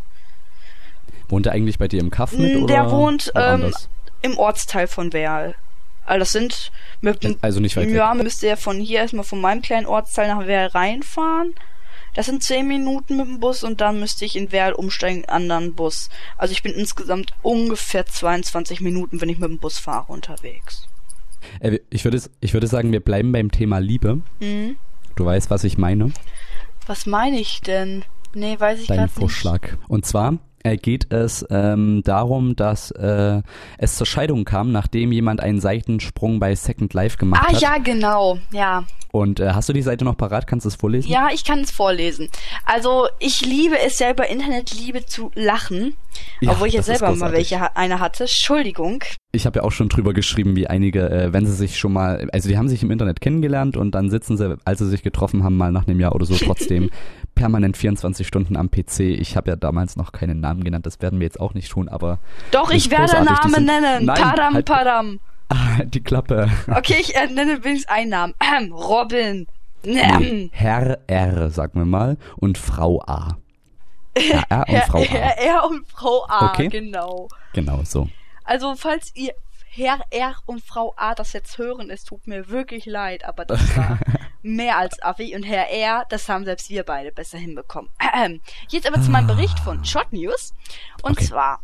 Wohnt er eigentlich bei dir im Kaff mit oder? Der wohnt ähm, woanders? im Ortsteil von Werl. Also das sind mit dem, Also nicht weit weg. ja, müsste er von hier erstmal von meinem kleinen Ortsteil nach Werl reinfahren. Das sind zehn Minuten mit dem Bus und dann müsste ich in Werl umsteigen, in einen anderen Bus. Also ich bin insgesamt ungefähr zweiundzwanzig Minuten, wenn ich mit dem Bus fahre, unterwegs. Äh, ich, würde, ich würde sagen, wir bleiben beim Thema Liebe. Mhm. Du weißt, was ich meine. Was meine ich denn? Nee, weiß ich Dein gerade nicht. Vorschlag. Und zwar äh, geht es ähm, darum, dass äh, es zur Scheidung kam, nachdem jemand einen Seitensprung bei Second Life gemacht Ah hat. ja, genau, ja. Und äh, hast du die Seite noch parat? Kannst du es vorlesen? Ja, ich kann es vorlesen. Also ich liebe es ja über Internetliebe zu lachen, Ja, obwohl ich das jetzt ist selber mal großartig. welche ha- eine hatte. Entschuldigung. Ich habe ja auch schon drüber geschrieben, wie einige, äh, wenn sie sich schon mal, also die haben sich im Internet kennengelernt und dann sitzen sie, als sie sich getroffen haben, mal nach einem Jahr oder so, trotzdem permanent vierundzwanzig Stunden am P C. Ich habe ja damals noch keinen Namen genannt, das werden wir jetzt auch nicht tun, aber... Doch, das ich ist werde großartig. Die Namen sind- nennen. Nein, Padam, halt- Padam. Ah, die Klappe. Okay, ich äh, nenne wenigstens einen Namen. Ähm, Robin. Nee, Ähm, Herr R, sagen wir mal, und Frau A. Herr R und Herr, Frau A. Herr R und Frau A, Okay. genau. Genau, so. Also, falls ihr Herr R und Frau A das jetzt hören, es tut mir wirklich leid, aber das war mehr als Affi. Und Herr R, das haben selbst wir beide besser hinbekommen. Jetzt aber zu meinem Bericht von Shot News. Und Okay. zwar,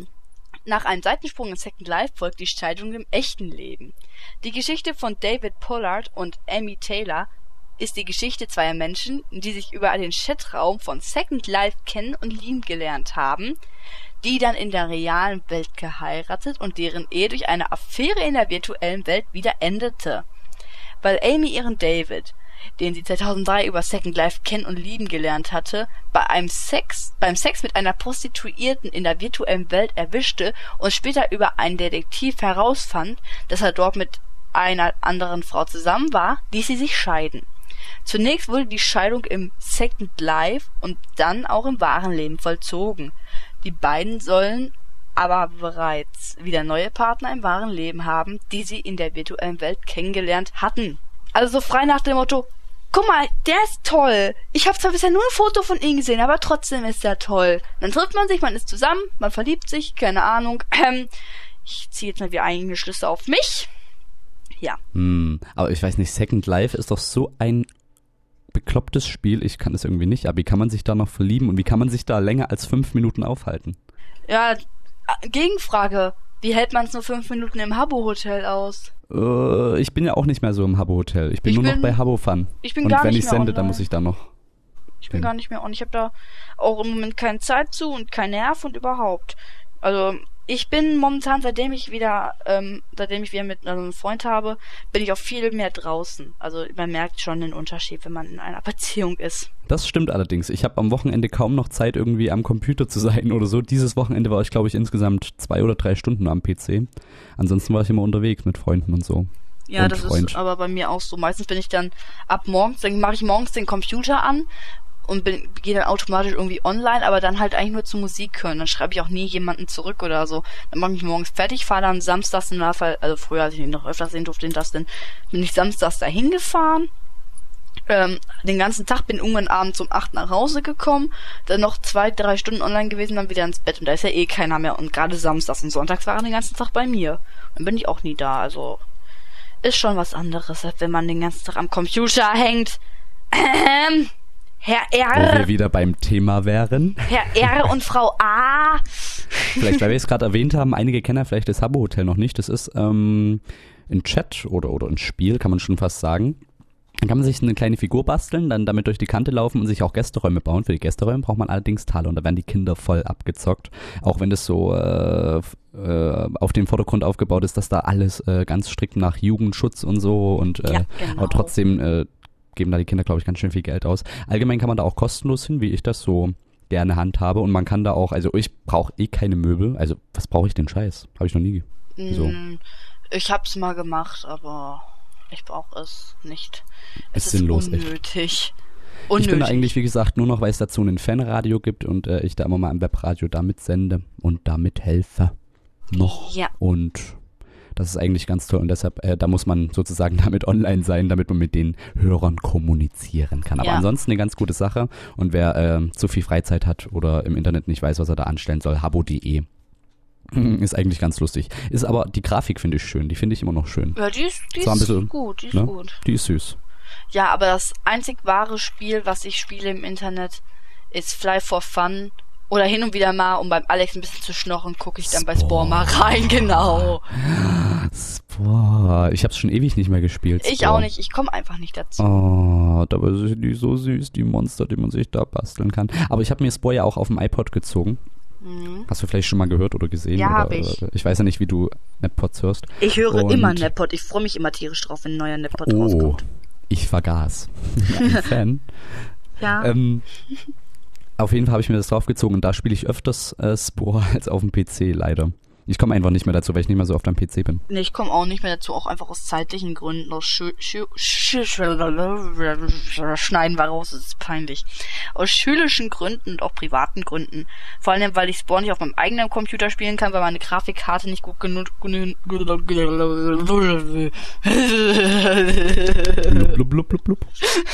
nach einem Seitensprung in Second Life folgt die Scheidung im echten Leben. Die Geschichte von David Pollard und Amy Taylor ist die Geschichte zweier Menschen, die sich über den Chatraum von Second Life kennen und lieben gelernt haben, die dann in der realen Welt geheiratet und deren Ehe durch eine Affäre in der virtuellen Welt wieder endete. Weil Amy ihren David, den sie zweitausenddrei über Second Life kennen und lieben gelernt hatte, bei einem Sex, beim Sex mit einer Prostituierten in der virtuellen Welt erwischte und später über einen Detektiv herausfand, dass er dort mit einer anderen Frau zusammen war, ließ sie sich scheiden. Zunächst wurde die Scheidung im Second Life und dann auch im wahren Leben vollzogen. Die beiden sollen aber bereits wieder neue Partner im wahren Leben haben, die sie in der virtuellen Welt kennengelernt hatten. Also so frei nach dem Motto, guck mal, der ist toll. Ich habe zwar bisher nur ein Foto von ihm gesehen, aber trotzdem ist er toll. Dann trifft man sich, man ist zusammen, man verliebt sich, keine Ahnung. Ähm, ich ziehe jetzt mal wieder eigene Schlüsse auf mich. Ja. Hm, aber ich weiß nicht, Second Life ist doch so ein beklopptes Spiel, ich kann es irgendwie nicht, aber wie kann man sich da noch verlieben und wie kann man sich da länger als fünf Minuten aufhalten? Ja, äh, Gegenfrage. Wie hält man es nur fünf Minuten im Habbo-Hotel aus? Äh, ich bin ja auch nicht mehr so im Habbo-Hotel, ich bin Ich nur bin- noch bei Habbo-Fun. ich bin und gar wenn nicht ich mehr sende, dann online. muss ich da noch. Ich bin Hm. gar nicht mehr on. Ich habe da auch im Moment keine Zeit zu und keinen Nerv und überhaupt. Also ich bin momentan, seitdem ich wieder, ähm, seitdem ich wieder mit also einem Freund habe, bin ich auch viel mehr draußen. Also man merkt schon den Unterschied, wenn man in einer Beziehung ist. Das stimmt allerdings. Ich habe am Wochenende kaum noch Zeit, irgendwie am Computer zu sein oder so. Dieses Wochenende war ich, glaube ich, insgesamt zwei oder drei Stunden am P C. Ansonsten war ich immer unterwegs mit Freunden und so. Ja, Und das Freund. ist aber bei mir auch so. Meistens bin ich dann ab morgens, dann mache ich morgens den Computer an und bin gehe dann automatisch irgendwie online, aber dann halt eigentlich nur zu Musik hören. Dann schreibe ich auch nie jemanden zurück oder so. Dann mache ich mich morgens fertig, fahre dann samstags in der Fall, also früher, als ich ihn noch öfters sehen durfte, das denn, bin ich samstags da hingefahren. Ähm, den ganzen Tag bin irgendwann abends um acht nach Hause gekommen, dann noch zwei, drei Stunden online gewesen, dann wieder ins Bett und da ist ja eh keiner mehr und gerade samstags und sonntags war er den ganzen Tag bei mir. Dann bin ich auch nie da, also ist schon was anderes, als wenn man den ganzen Tag am Computer hängt. Ähm, Herr Wo R, wir wieder beim Thema wären. Herr R und Frau A. Vielleicht, weil wir es gerade erwähnt haben, einige kennen ja vielleicht das Habbo-Hotel noch nicht. Das ist ähm, ein Chat oder, oder ein Spiel, kann man schon fast sagen. Dann kann man sich eine kleine Figur basteln, dann damit durch die Kante laufen und sich auch Gästeräume bauen. Für die Gästeräume braucht man allerdings Taler und da werden die Kinder voll abgezockt. Auch wenn das so äh, äh, auf dem Vordergrund aufgebaut ist, dass da alles äh, ganz strikt nach Jugendschutz und so und äh, Ja, genau. aber trotzdem äh, geben da die Kinder, glaube ich, ganz schön viel Geld aus. Allgemein kann man da auch kostenlos hin, wie ich das so gerne handhabe und man kann da auch, also ich brauche eh keine Möbel, also was brauche ich denn Scheiß? Habe ich noch nie. So. Mm, Ich hab's mal gemacht, aber ich brauche es nicht. Es Ist ist sinnlos, echt. unnötig. Ich Unnötig. bin da eigentlich, wie gesagt, nur noch, weil es dazu ein Fanradio gibt und äh, ich da immer mal im Webradio damit sende und damit helfe. Noch. Ja. Und das ist eigentlich ganz toll und deshalb, äh, da muss man sozusagen damit online sein, damit man mit den Hörern kommunizieren kann. Aber Ja. ansonsten eine ganz gute Sache und wer äh, zu viel Freizeit hat oder im Internet nicht weiß, was er da anstellen soll, habbo punkt de. Ist eigentlich ganz lustig. Ist aber, die Grafik finde ich schön, die finde ich immer noch schön. Ja, die ist, die Zwar ein ist bisschen, gut, die ist ne? gut. Die ist süß. Ja, aber das einzig wahre Spiel, was ich spiele im Internet, ist Fly for Fun. Oder hin und wieder mal, um beim Alex ein bisschen zu schnorren, gucke ich dann bei Spore mal rein, genau. Boah, ich hab's schon ewig nicht mehr gespielt. Ich Spore. auch nicht, ich komme einfach nicht dazu. Oh, dabei sind die so süß, die Monster, die man sich da basteln kann. Aber ich habe mir Spore ja auch auf dem iPod gezogen. Mhm. Hast du vielleicht schon mal gehört oder gesehen? Ja, oder, habe ich. Oder, ich weiß ja nicht, wie du Netpods hörst. Ich höre Und immer Netpod, ich freue mich immer tierisch drauf, wenn ein neuer Netpod oh, rauskommt. Ich vergaß. Ein Fan. Ja. Ähm, auf jeden Fall habe ich mir das draufgezogen und da spiele ich öfters äh, Spore als auf dem P C, leider. Ich komme einfach nicht mehr dazu, weil ich nicht mehr so oft am P C bin. Nee, ich komme auch nicht mehr dazu, auch einfach aus zeitlichen Gründen. Aus schö schö schö schneiden wir raus, das ist peinlich. Aus schulischen Gründen und auch privaten Gründen. Vor allem, weil ich Spore nicht auf meinem eigenen Computer spielen kann, weil meine Grafikkarte nicht gut genug Blub, blub, blub, blub, blub.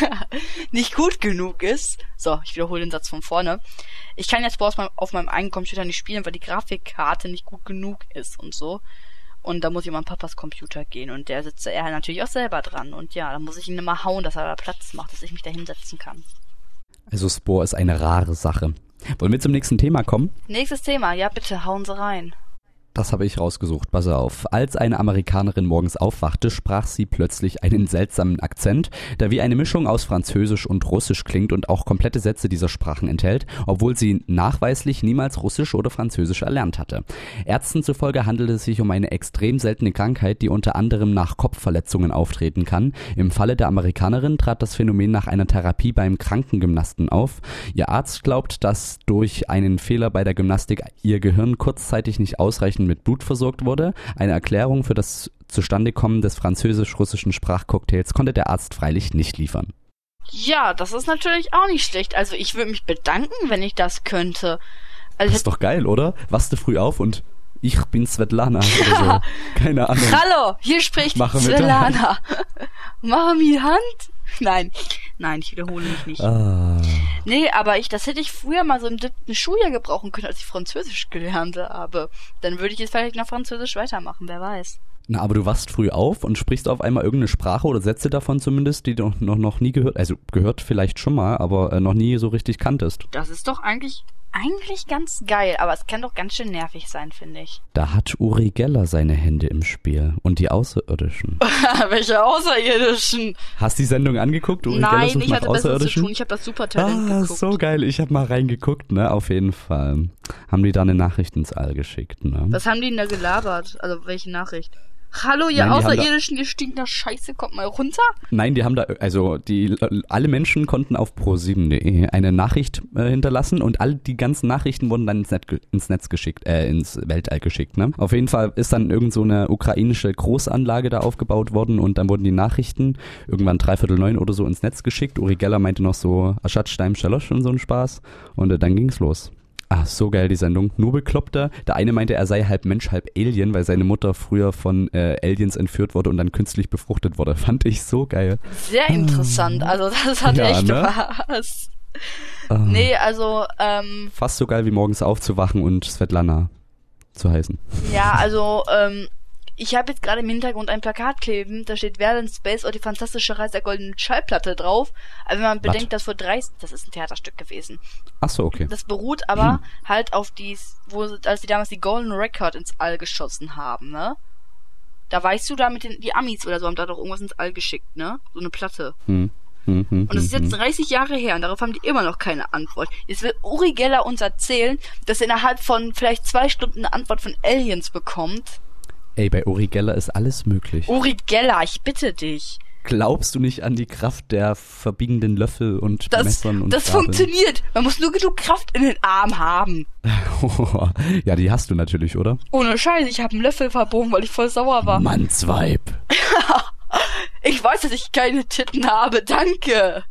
nicht gut genug ist. So, ich wiederhole den Satz von vorne. Ich kann jetzt Spore auf meinem eigenen Computer nicht spielen, weil die Grafikkarte nicht gut genug ist und so. Und da muss ich mal an Papas Computer gehen und der sitzt er natürlich auch selber dran. Und ja, da muss ich ihn immer hauen, dass er da Platz macht, dass ich mich da hinsetzen kann. Also Spore ist eine rare Sache. Wollen wir zum nächsten Thema kommen? Nächstes Thema, ja bitte, hauen Sie rein. Das habe ich rausgesucht, pass auf. Als eine Amerikanerin morgens aufwachte, sprach sie plötzlich einen seltsamen Akzent, der wie eine Mischung aus Französisch und Russisch klingt und auch komplette Sätze dieser Sprachen enthält, obwohl sie nachweislich niemals Russisch oder Französisch erlernt hatte. Ärzten zufolge handelt es sich um eine extrem seltene Krankheit, die unter anderem nach Kopfverletzungen auftreten kann. Im Falle der Amerikanerin trat das Phänomen nach einer Therapie beim Krankengymnasten auf. Ihr Arzt glaubt, dass durch einen Fehler bei der Gymnastik ihr Gehirn kurzzeitig nicht ausreichend mit Blut versorgt wurde. Eine Erklärung für das Zustandekommen des französisch-russischen Sprachcocktails konnte der Arzt freilich nicht liefern. Ja, das ist natürlich auch nicht schlecht. Also ich würde mich bedanken, wenn ich das könnte. Also das ist doch geil, oder? Wachst du früh auf und ich bin Svetlana oder so. Keine Ahnung. Hallo, hier spricht Mache Svetlana. Mache mir die Hand. Nein, nein, ich wiederhole mich nicht. Ah. Nee, aber ich, das hätte ich früher mal so im siebten Schuljahr gebrauchen können, als ich Französisch gelernt habe. Dann würde ich jetzt vielleicht noch Französisch weitermachen, wer weiß. Na, aber du wachst früh auf und sprichst auf einmal irgendeine Sprache oder Sätze davon zumindest, die du noch, noch nie gehört, also gehört vielleicht schon mal, aber äh, noch nie so richtig kanntest. Das ist doch eigentlich... Eigentlich ganz geil, aber es kann doch ganz schön nervig sein, finde ich. Da hat Uri Geller seine Hände im Spiel. Und die Außerirdischen. Welche Außerirdischen? Hast du die Sendung angeguckt? Uri Nein, Geller ich hatte Besseres Außerirdischen? zu tun. Ich habe das Supertalent ah, geguckt. So geil. Ich habe mal reingeguckt, ne? Auf jeden Fall. Haben die da eine Nachricht ins All geschickt, ne? Was haben die denn da gelabert? Also, welche Nachricht? Hallo, ihr Nein, außerirdischen gestinkener Scheiße, kommt mal runter. Nein, die haben da, also die alle Menschen konnten auf pro sieben punkt de eine Nachricht äh, hinterlassen und all die ganzen Nachrichten wurden dann ins, Net, ins Netz geschickt, äh, ins Weltall geschickt, ne? Auf jeden Fall ist dann irgend so eine ukrainische Großanlage da aufgebaut worden und dann wurden die Nachrichten irgendwann dreiviertel neun oder so ins Netz geschickt. Uri Geller meinte noch so Aschatstein Schalosch und so ein Spaß und äh, dann ging's los. Ah, so geil, die Sendung. Nur Bekloppter. Der eine meinte, er sei halb Mensch, halb Alien, weil seine Mutter früher von äh, Aliens entführt wurde und dann künstlich befruchtet wurde. Fand ich so geil. Sehr interessant. Also das hat Ja, echt ne? was. Ah. Nee, also, ähm... Fast so geil wie morgens aufzuwachen und Svetlana zu heißen. Ja, also, ähm... ich habe jetzt gerade im Hintergrund ein Plakat kleben, da steht Wer in Space oder die fantastische Reise der goldenen Schallplatte drauf. Aber wenn man bedenkt, Was? dass vor dreißig, das ist ein Theaterstück gewesen. Ach so, okay. Das beruht aber hm. halt auf dies, wo sie, als sie damals die Golden Record ins All geschossen haben, ne? Da weißt du, da mit den, die Amis oder so haben da doch irgendwas ins All geschickt, ne? So eine Platte. Hm. Hm, hm, und das ist jetzt hm. dreißig Jahre her und darauf haben die immer noch keine Antwort. Jetzt will Uri Geller uns erzählen, dass er innerhalb von vielleicht zwei Stunden eine Antwort von Aliens bekommt. Ey, bei Uri Geller ist alles möglich. Uri Geller, ich bitte dich. Glaubst du nicht an die Kraft der verbiegenden Löffel und das, Messern und Das Gabeln? funktioniert. Man muss nur genug Kraft in den Arm haben. Ja, die hast du natürlich, oder? Ohne Scheiß, ich habe einen Löffel verbogen, weil ich voll sauer war. Mannsweib. Ich weiß, dass ich keine Titten habe, danke.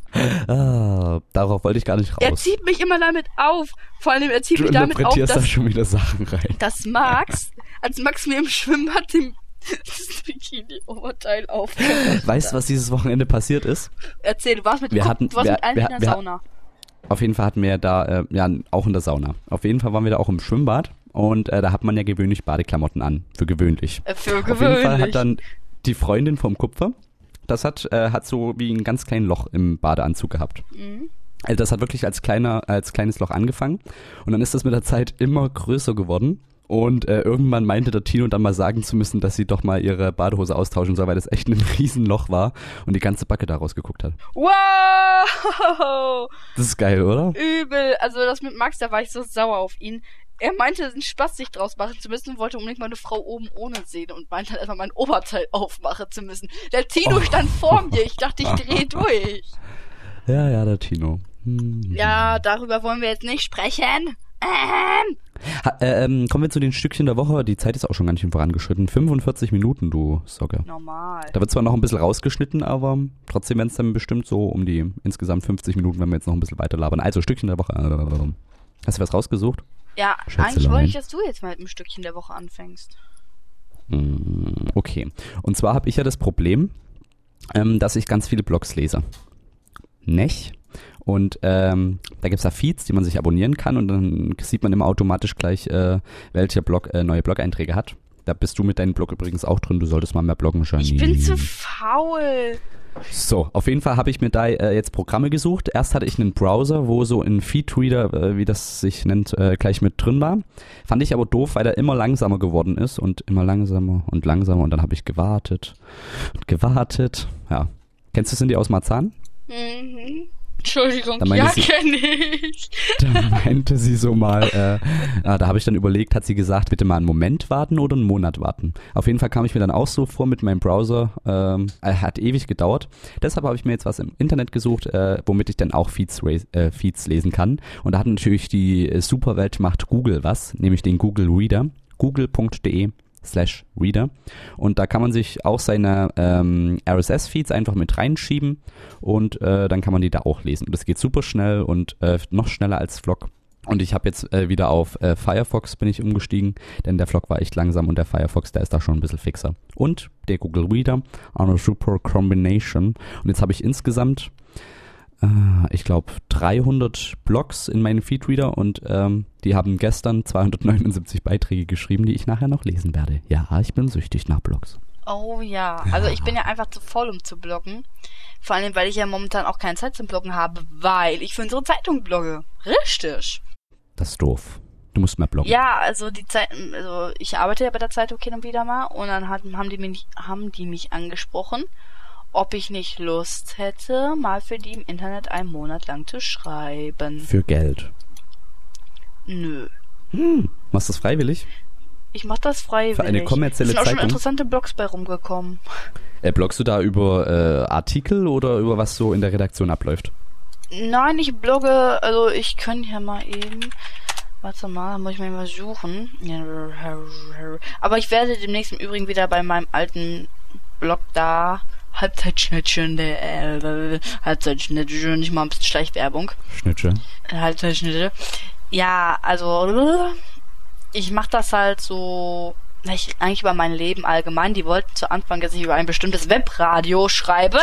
Ah, darauf wollte ich gar nicht raus. Er zieht mich immer damit auf. Vor allem, er zieht du mich damit auf, interpretierst dass, da schon wieder Sachen rein. dass Max, als Max mir im Schwimmbad dem das Bikini-Oberteil auf. Weißt du, was dieses Wochenende passiert ist? Erzähl, du warst mit, wir guck, hatten, du warst wir, mit allen wir, in der wir, Sauna. Auf jeden Fall hatten wir da, äh, ja, auch in der Sauna. Auf jeden Fall waren wir da auch im Schwimmbad und äh, da hat man ja gewöhnlich Badeklamotten an. Für gewöhnlich. Äh, für Auf gewöhnlich. jeden Fall hat dann die Freundin vom Kupfer, das hat, äh, hat so wie ein ganz kleines Loch im Badeanzug gehabt. Mhm. Also das hat wirklich als kleiner, als kleines Loch angefangen und dann ist das mit der Zeit immer größer geworden Und äh, irgendwann meinte der Tino dann mal sagen zu müssen, dass sie doch mal ihre Badehose austauschen soll, weil das echt ein Riesenloch war und die ganze Backe da rausgeguckt hat. Wow! Das ist geil, oder? Übel. Also das mit Max, da war ich so sauer auf ihn. Er meinte, einen Spaß sich draus machen zu müssen, wollte unbedingt mal eine Frau oben ohne sehen und meinte halt einfach mein Oberteil aufmachen zu müssen. Der Tino oh. stand vor mir. Ich dachte, ich drehe durch. Ja, ja, der Tino. Hm. Ja, darüber wollen wir jetzt nicht sprechen. Ähm. Ha, äh, ähm, kommen wir zu den Stückchen der Woche. Die Zeit ist auch schon ganz schön vorangeschritten. fünfundvierzig Minuten, du Socke. Normal. Da wird zwar noch ein bisschen rausgeschnitten, aber trotzdem werden es dann bestimmt so um die insgesamt fünfzig Minuten, wenn wir jetzt noch ein bisschen weiter labern. Also, Stückchen der Woche. Hast du was rausgesucht? Ja, Schätzelein. Eigentlich wollte ich, dass du jetzt mal mit einem Stückchen der Woche anfängst. Okay. Und zwar habe ich ja das Problem, ähm, dass ich ganz viele Blogs lese. Nicht? Und ähm, da gibt es da Feeds, die man sich abonnieren kann und dann sieht man immer automatisch gleich, äh, welcher Blog äh, neue Blog-Einträge hat. Da bist du mit deinem Blog übrigens auch drin. Du solltest mal mehr bloggen, Janine. Ich bin zu faul. So, auf jeden Fall habe ich mir da äh, jetzt Programme gesucht. Erst hatte ich einen Browser, wo so ein Feedreader, äh, wie das sich nennt, äh, gleich mit drin war. Fand ich aber doof, weil er immer langsamer geworden ist und immer langsamer und langsamer. Und dann habe ich gewartet und gewartet. Ja. Kennst du Cindy aus Marzahn? Mhm. Entschuldigung, Da meinte ja, sie- kenne ich. Da meinte sie so mal, äh, ah, da habe ich dann überlegt, hat sie gesagt, bitte mal einen Moment warten oder einen Monat warten. Auf jeden Fall kam ich mir dann auch so vor mit meinem Browser, ähm, äh, hat ewig gedauert. Deshalb habe ich mir jetzt was im Internet gesucht, äh, womit ich dann auch Feeds, rais- äh, Feeds lesen kann. Und da hat natürlich die äh, Superwelt macht Google was, nämlich den Google Reader, google.de slash Reader. Und da kann man sich auch seine ähm, R S S-Feeds einfach mit reinschieben und äh, dann kann man die da auch lesen. Und das geht super schnell und äh, noch schneller als Vlog. Und ich habe jetzt äh, wieder auf äh, Firefox bin ich umgestiegen, denn der Vlog war echt langsam und der Firefox, der ist da schon ein bisschen fixer. Und der Google Reader, eine super Combination. Und jetzt habe ich insgesamt ich glaube, dreihundert Blogs in meinem Feedreader und ähm, die haben gestern zweihundertneunundsiebzig Beiträge geschrieben, die ich nachher noch lesen werde. Ja, ich bin süchtig nach Blogs. Oh ja, also ich bin ja einfach zu voll, um zu bloggen. Vor allem, weil ich ja momentan auch keine Zeit zum Bloggen habe, weil ich für unsere Zeitung blogge. Richtig. Das ist doof. Du musst mehr bloggen. Ja, also die Zeit, also ich arbeite ja bei der Zeitung hin und wieder mal und dann hatten, haben die mich, haben die mich angesprochen, ob ich nicht Lust hätte, mal für die im Internet einen Monat lang zu schreiben. Für Geld. Nö. Hm, machst du das freiwillig? Ich mach das freiwillig. Für eine kommerzielle Es sind auch schon Zeitung? interessante Blogs bei rumgekommen. Äh, bloggst du da über äh, Artikel oder über was so in der Redaktion abläuft? Nein, ich blogge, also ich kann ja mal eben, warte mal, muss ich mal mal suchen. Aber ich werde demnächst im Übrigen wieder bei meinem alten Blog da Halbzeitschnittchen, der äh, Halbzeitschnittchen, nicht mal ein bisschen Schleichwerbung. Schnittchen. Halbzeitschnitte. Ja, also ich mache das halt so, ich, eigentlich über mein Leben allgemein. Die wollten zu Anfang, dass ich über ein bestimmtes Webradio schreibe.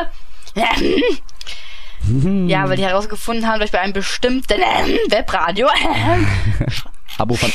Ja, weil die herausgefunden haben, dass ich bei einem bestimmten Webradio Abo von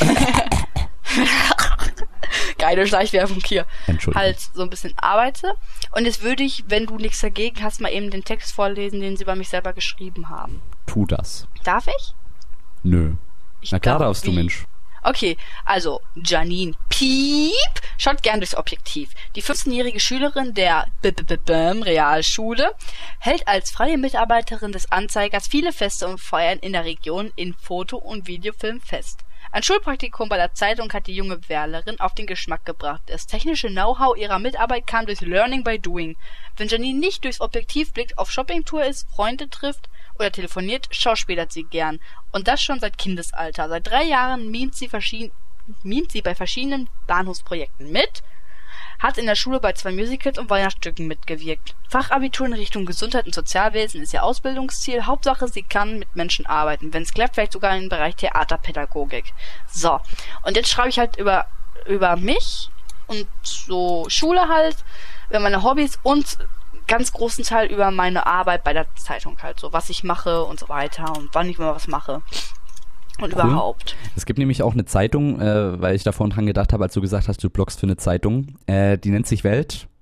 geile Schleichwerbung hier. Entschuldigung. Halt so ein bisschen arbeite. Und jetzt würde ich, wenn du nichts dagegen hast, mal eben den Text vorlesen, den sie über mich selber geschrieben haben. Tu das. Darf ich? Nö. Ich Na klar glaub, darfst du, wie? Mensch. Okay, also Janine Piep schaut gern durchs Objektiv. Die fünfzehnjährige Schülerin der B -B -B -B Realschule hält als freie Mitarbeiterin des Anzeigers viele Feste und Feiern in der Region in Foto- und Videofilm fest. Ein Schulpraktikum bei der Zeitung hat die junge Wählerin auf den Geschmack gebracht. Das technische Know-how ihrer Mitarbeit kam durch Learning by Doing. Wenn Janine nicht durchs Objektiv blickt, auf Shoppingtour ist, Freunde trifft oder telefoniert, schauspielert sie gern. Und das schon seit Kindesalter. Seit drei Jahren mimt sie, verschieden, mimt sie bei verschiedenen Bahnhofsprojekten mit, hat in der Schule bei zwei Musicals und Weihnachtsstücken mitgewirkt. Fachabitur in Richtung Gesundheit und Sozialwesen ist ihr Ausbildungsziel. Hauptsache, sie kann mit Menschen arbeiten. Wenn es klappt, vielleicht sogar im Bereich Theaterpädagogik. So, und jetzt schreibe ich halt über, über mich und so Schule halt, über meine Hobbys und ganz großen Teil über meine Arbeit bei der Zeitung halt. So, was ich mache und so weiter und wann ich mal was mache. Und Cool. überhaupt. Es gibt nämlich auch eine Zeitung, äh, weil ich da vorhin dran gedacht habe, als du gesagt hast, du bloggst für eine Zeitung. Äh, die nennt sich Welt.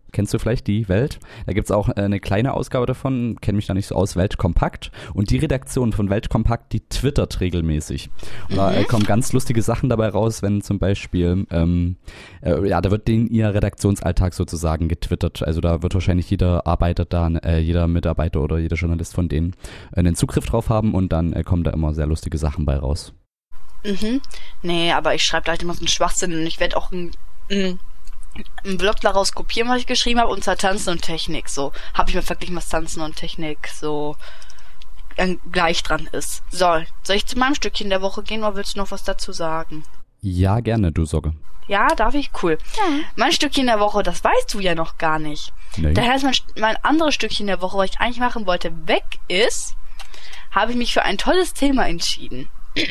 Kennst du vielleicht die Welt? Da gibt's auch äh, eine kleine Ausgabe davon, kenne mich da nicht so aus, Weltkompakt. Und die Redaktion von Weltkompakt, die twittert regelmäßig. Und mhm. da äh, kommen ganz lustige Sachen dabei raus, wenn zum Beispiel, ähm, äh, ja, da wird denen ihr Redaktionsalltag sozusagen getwittert. Also da wird wahrscheinlich jeder Arbeiter da, äh, jeder Mitarbeiter oder jeder Journalist von denen äh, einen Zugriff drauf haben und dann äh, kommen da immer sehr lustige Sachen bei raus. Mhm. Nee, aber ich schreibe da halt immer so einen Schwachsinn und ich werde auch ein, ein einen Blog daraus kopieren, was ich geschrieben habe, und zwar Tanzen und Technik. So, habe ich mir verglichen, was Tanzen und Technik so äh, gleich dran ist. So, soll ich zu meinem Stückchen der Woche gehen oder willst du noch was dazu sagen? Ja, gerne, du Sogge. Ja, darf ich? Cool. Ja. Mein Stückchen der Woche, das weißt du ja noch gar nicht. Nee. Daher ist mein, mein anderes Stückchen der Woche, was ich eigentlich machen wollte, weg ist, habe ich mich für ein tolles Thema entschieden.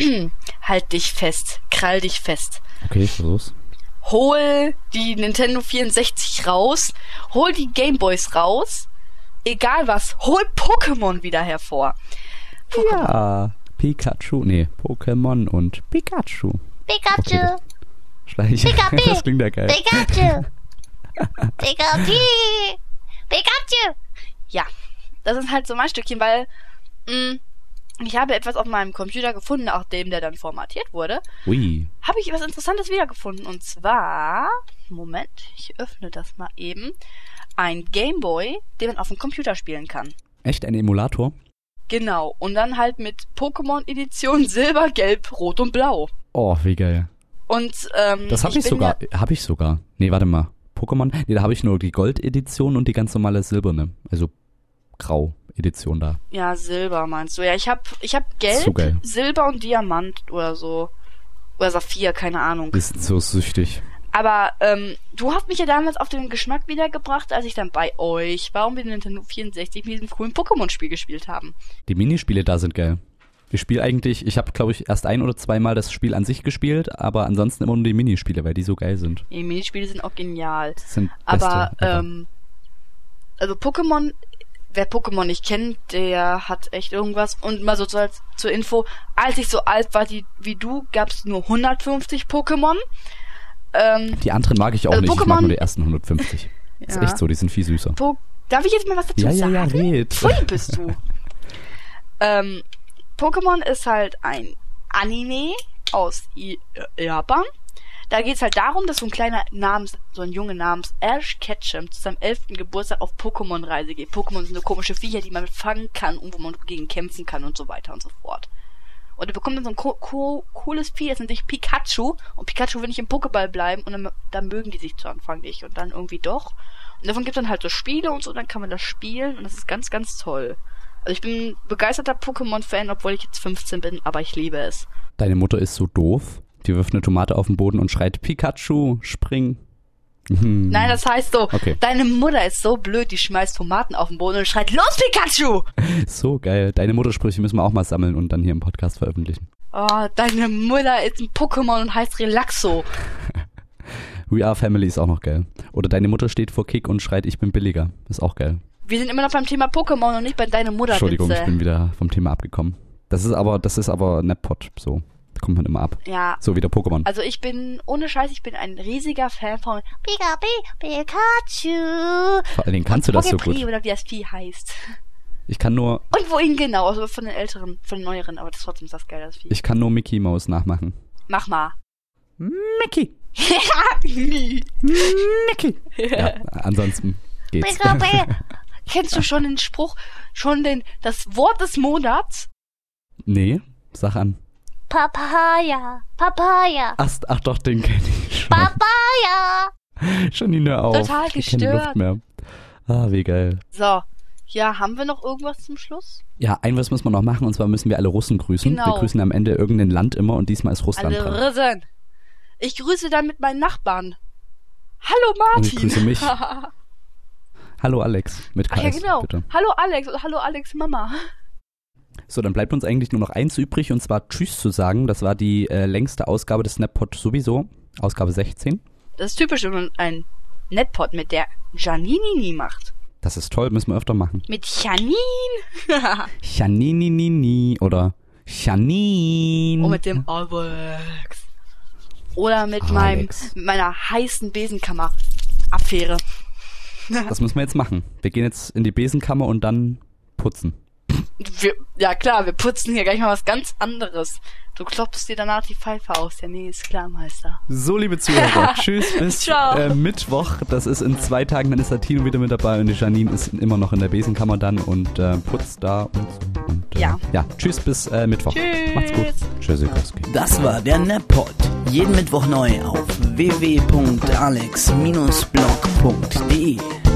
Halt dich fest, krall dich fest. Okay, versuch's. Hol die Nintendo vierundsechzig raus, hol die Gameboys raus, egal was, hol Pokémon wieder hervor. Pokémon. Ja, Pikachu, nee, Pokémon und Pikachu. Pikachu. Okay, Schleich. Pikachu. Das klingt ja geil. Pikachu. Pikachu. Pikachu. Ja, das ist halt so mein Stückchen, weil mh, ich habe etwas auf meinem Computer gefunden, nachdem der dann formatiert wurde. Ui. Habe ich was Interessantes wiedergefunden. Und zwar, Moment, ich öffne das mal eben, ein Gameboy, den man auf dem Computer spielen kann. Echt, ein Emulator? Genau, und dann halt mit Pokémon-Edition Silber, Gelb, Rot und Blau. Oh, wie geil. Und, ähm, das habe ich, ich sogar, ja, habe ich sogar. Nee, warte mal, Pokémon, nee, da habe ich nur die Gold-Edition und die ganz normale silberne, also grau. Edition da. Ja, Silber meinst du. Ja, ich hab, ich hab Gelb, so Silber und Diamant oder so. Oder Saphir, keine Ahnung. Die sind so süchtig. Aber, ähm, du hast mich ja damals auf den Geschmack wiedergebracht, als ich dann bei euch war und wir den Nintendo vierundsechzig mit diesem coolen Pokémon-Spiel gespielt haben. Die Minispiele da sind geil. Ich spiele eigentlich, ich habe glaube ich erst ein oder zweimal das Spiel an sich gespielt, aber ansonsten immer nur die Minispiele, weil die so geil sind. Die Minispiele sind auch genial. Das sind aber, beste, ähm, also Pokémon, wer Pokémon nicht kennt, der hat echt irgendwas. Und mal so zur, zur Info, als ich so alt war die, wie du, gab es nur hundertfünfzig Pokémon. Ähm, die anderen mag ich auch also nicht, Pokémon, ich mag nur die ersten hundertfünfzig. Ja. Ist echt so, die sind viel süßer. Po- Darf ich jetzt mal was dazu ja, sagen? Ja, ja, red. Pfui bist du. ähm, Pokémon ist halt ein Anime aus I- Japan. Da geht's halt darum, dass so ein kleiner namens, so ein Junge namens Ash Ketchum zu seinem elften Geburtstag auf Pokémon-Reise geht. Pokémon sind so komische Viecher, die man fangen kann und wo man gegen kämpfen kann und so weiter und so fort. Und er bekommt dann so ein co- co- cooles Vieh, das nennt sich Pikachu. Und Pikachu will nicht im Pokéball bleiben und dann, dann mögen die sich zu Anfang nicht und dann irgendwie doch. Und davon gibt's dann halt so Spiele und so, dann kann man das spielen und das ist ganz, ganz toll. Also ich bin begeisterter Pokémon-Fan, obwohl ich jetzt fünfzehn bin, aber ich liebe es. Deine Mutter ist so doof. Die wirft eine Tomate auf den Boden und schreit, Pikachu, spring. Hm. Nein, das heißt so, okay. Deine Mutter ist so blöd, die schmeißt Tomaten auf den Boden und schreit, los Pikachu! So geil. Deine Muttersprüche müssen wir auch mal sammeln und dann hier im Podcast veröffentlichen. Oh, deine Mutter ist ein Pokémon und heißt Relaxo. We Are Family ist auch noch geil. Oder deine Mutter steht vor Kick und schreit, ich bin billiger. Ist auch geil. Wir sind immer noch beim Thema Pokémon und nicht bei deiner Mutter. Entschuldigung, Witze. ich bin wieder vom Thema abgekommen. Das ist aber, das ist aber Netpot, so. Da kommt man immer ab. Ja. So wie der Pokémon. Also ich bin, ohne Scheiß, ich bin ein riesiger Fan von Pika, Pika, Pikachu. Vor allen Dingen kannst du das so gut. Oder wie das Vieh heißt. Ich kann nur... Und wohin genau? Also von den älteren, von den neueren, aber das trotzdem ist das geil, das Vieh. Ich kann nur Mickey Mouse nachmachen. Mach mal. Mickey. Nie. Mickey. Ja, ansonsten geht's. Pika, Pika. Kennst du schon den Spruch, schon den, das Wort des Monats? Nee, sag an. Papaya, Papaya. Ach, ach doch, den kenn ich schon. Papaya. Janine auch. Total Ich kenn keine Luft mehr. Ah, wie geil. So, ja, haben wir noch irgendwas zum Schluss? Ja, ein was müssen wir noch machen, und zwar müssen wir alle Russen grüßen. Genau. Wir grüßen am Ende irgendein Land immer und diesmal ist Russland Alle dran. Russen. Ich grüße dann mit meinen Nachbarn. Hallo Martin. Und ich grüße mich. Hallo Alex, mit Kreis, Ach ja, genau. bitte. Hallo Alex und hallo Alex Mama. So, dann bleibt uns eigentlich nur noch eins übrig, und zwar Tschüss zu sagen. Das war die äh, längste Ausgabe des Netpod sowieso, Ausgabe sechzehn. Das ist typisch, wenn man ein Netpod mit der Janini macht. Das ist toll, müssen wir öfter machen. Mit Janine. Janinini oder Janine. Und mit dem Alex. Oder mit Alex. meinem mit meiner heißen Besenkammer-Affäre. Das müssen wir jetzt machen. Wir gehen jetzt in die Besenkammer und dann putzen. Wir, ja klar, wir putzen hier gleich mal was ganz anderes. Du klopfst dir danach die Pfeife aus. Ja, nee, ist klar, Meister. So, liebe Zuhörer, tschüss bis äh, Mittwoch. Das ist in zwei Tagen, dann ist der Tino wieder mit dabei und die Janine ist immer noch in der Besenkammer dann und äh, putzt da und so. Und, äh, ja. ja, tschüss bis äh, Mittwoch. Tschüss. Macht's gut. Tschüssikowski. Das war der Neppod. Jeden Mittwoch neu auf w w w punkt alex Bindestrich blog punkt de.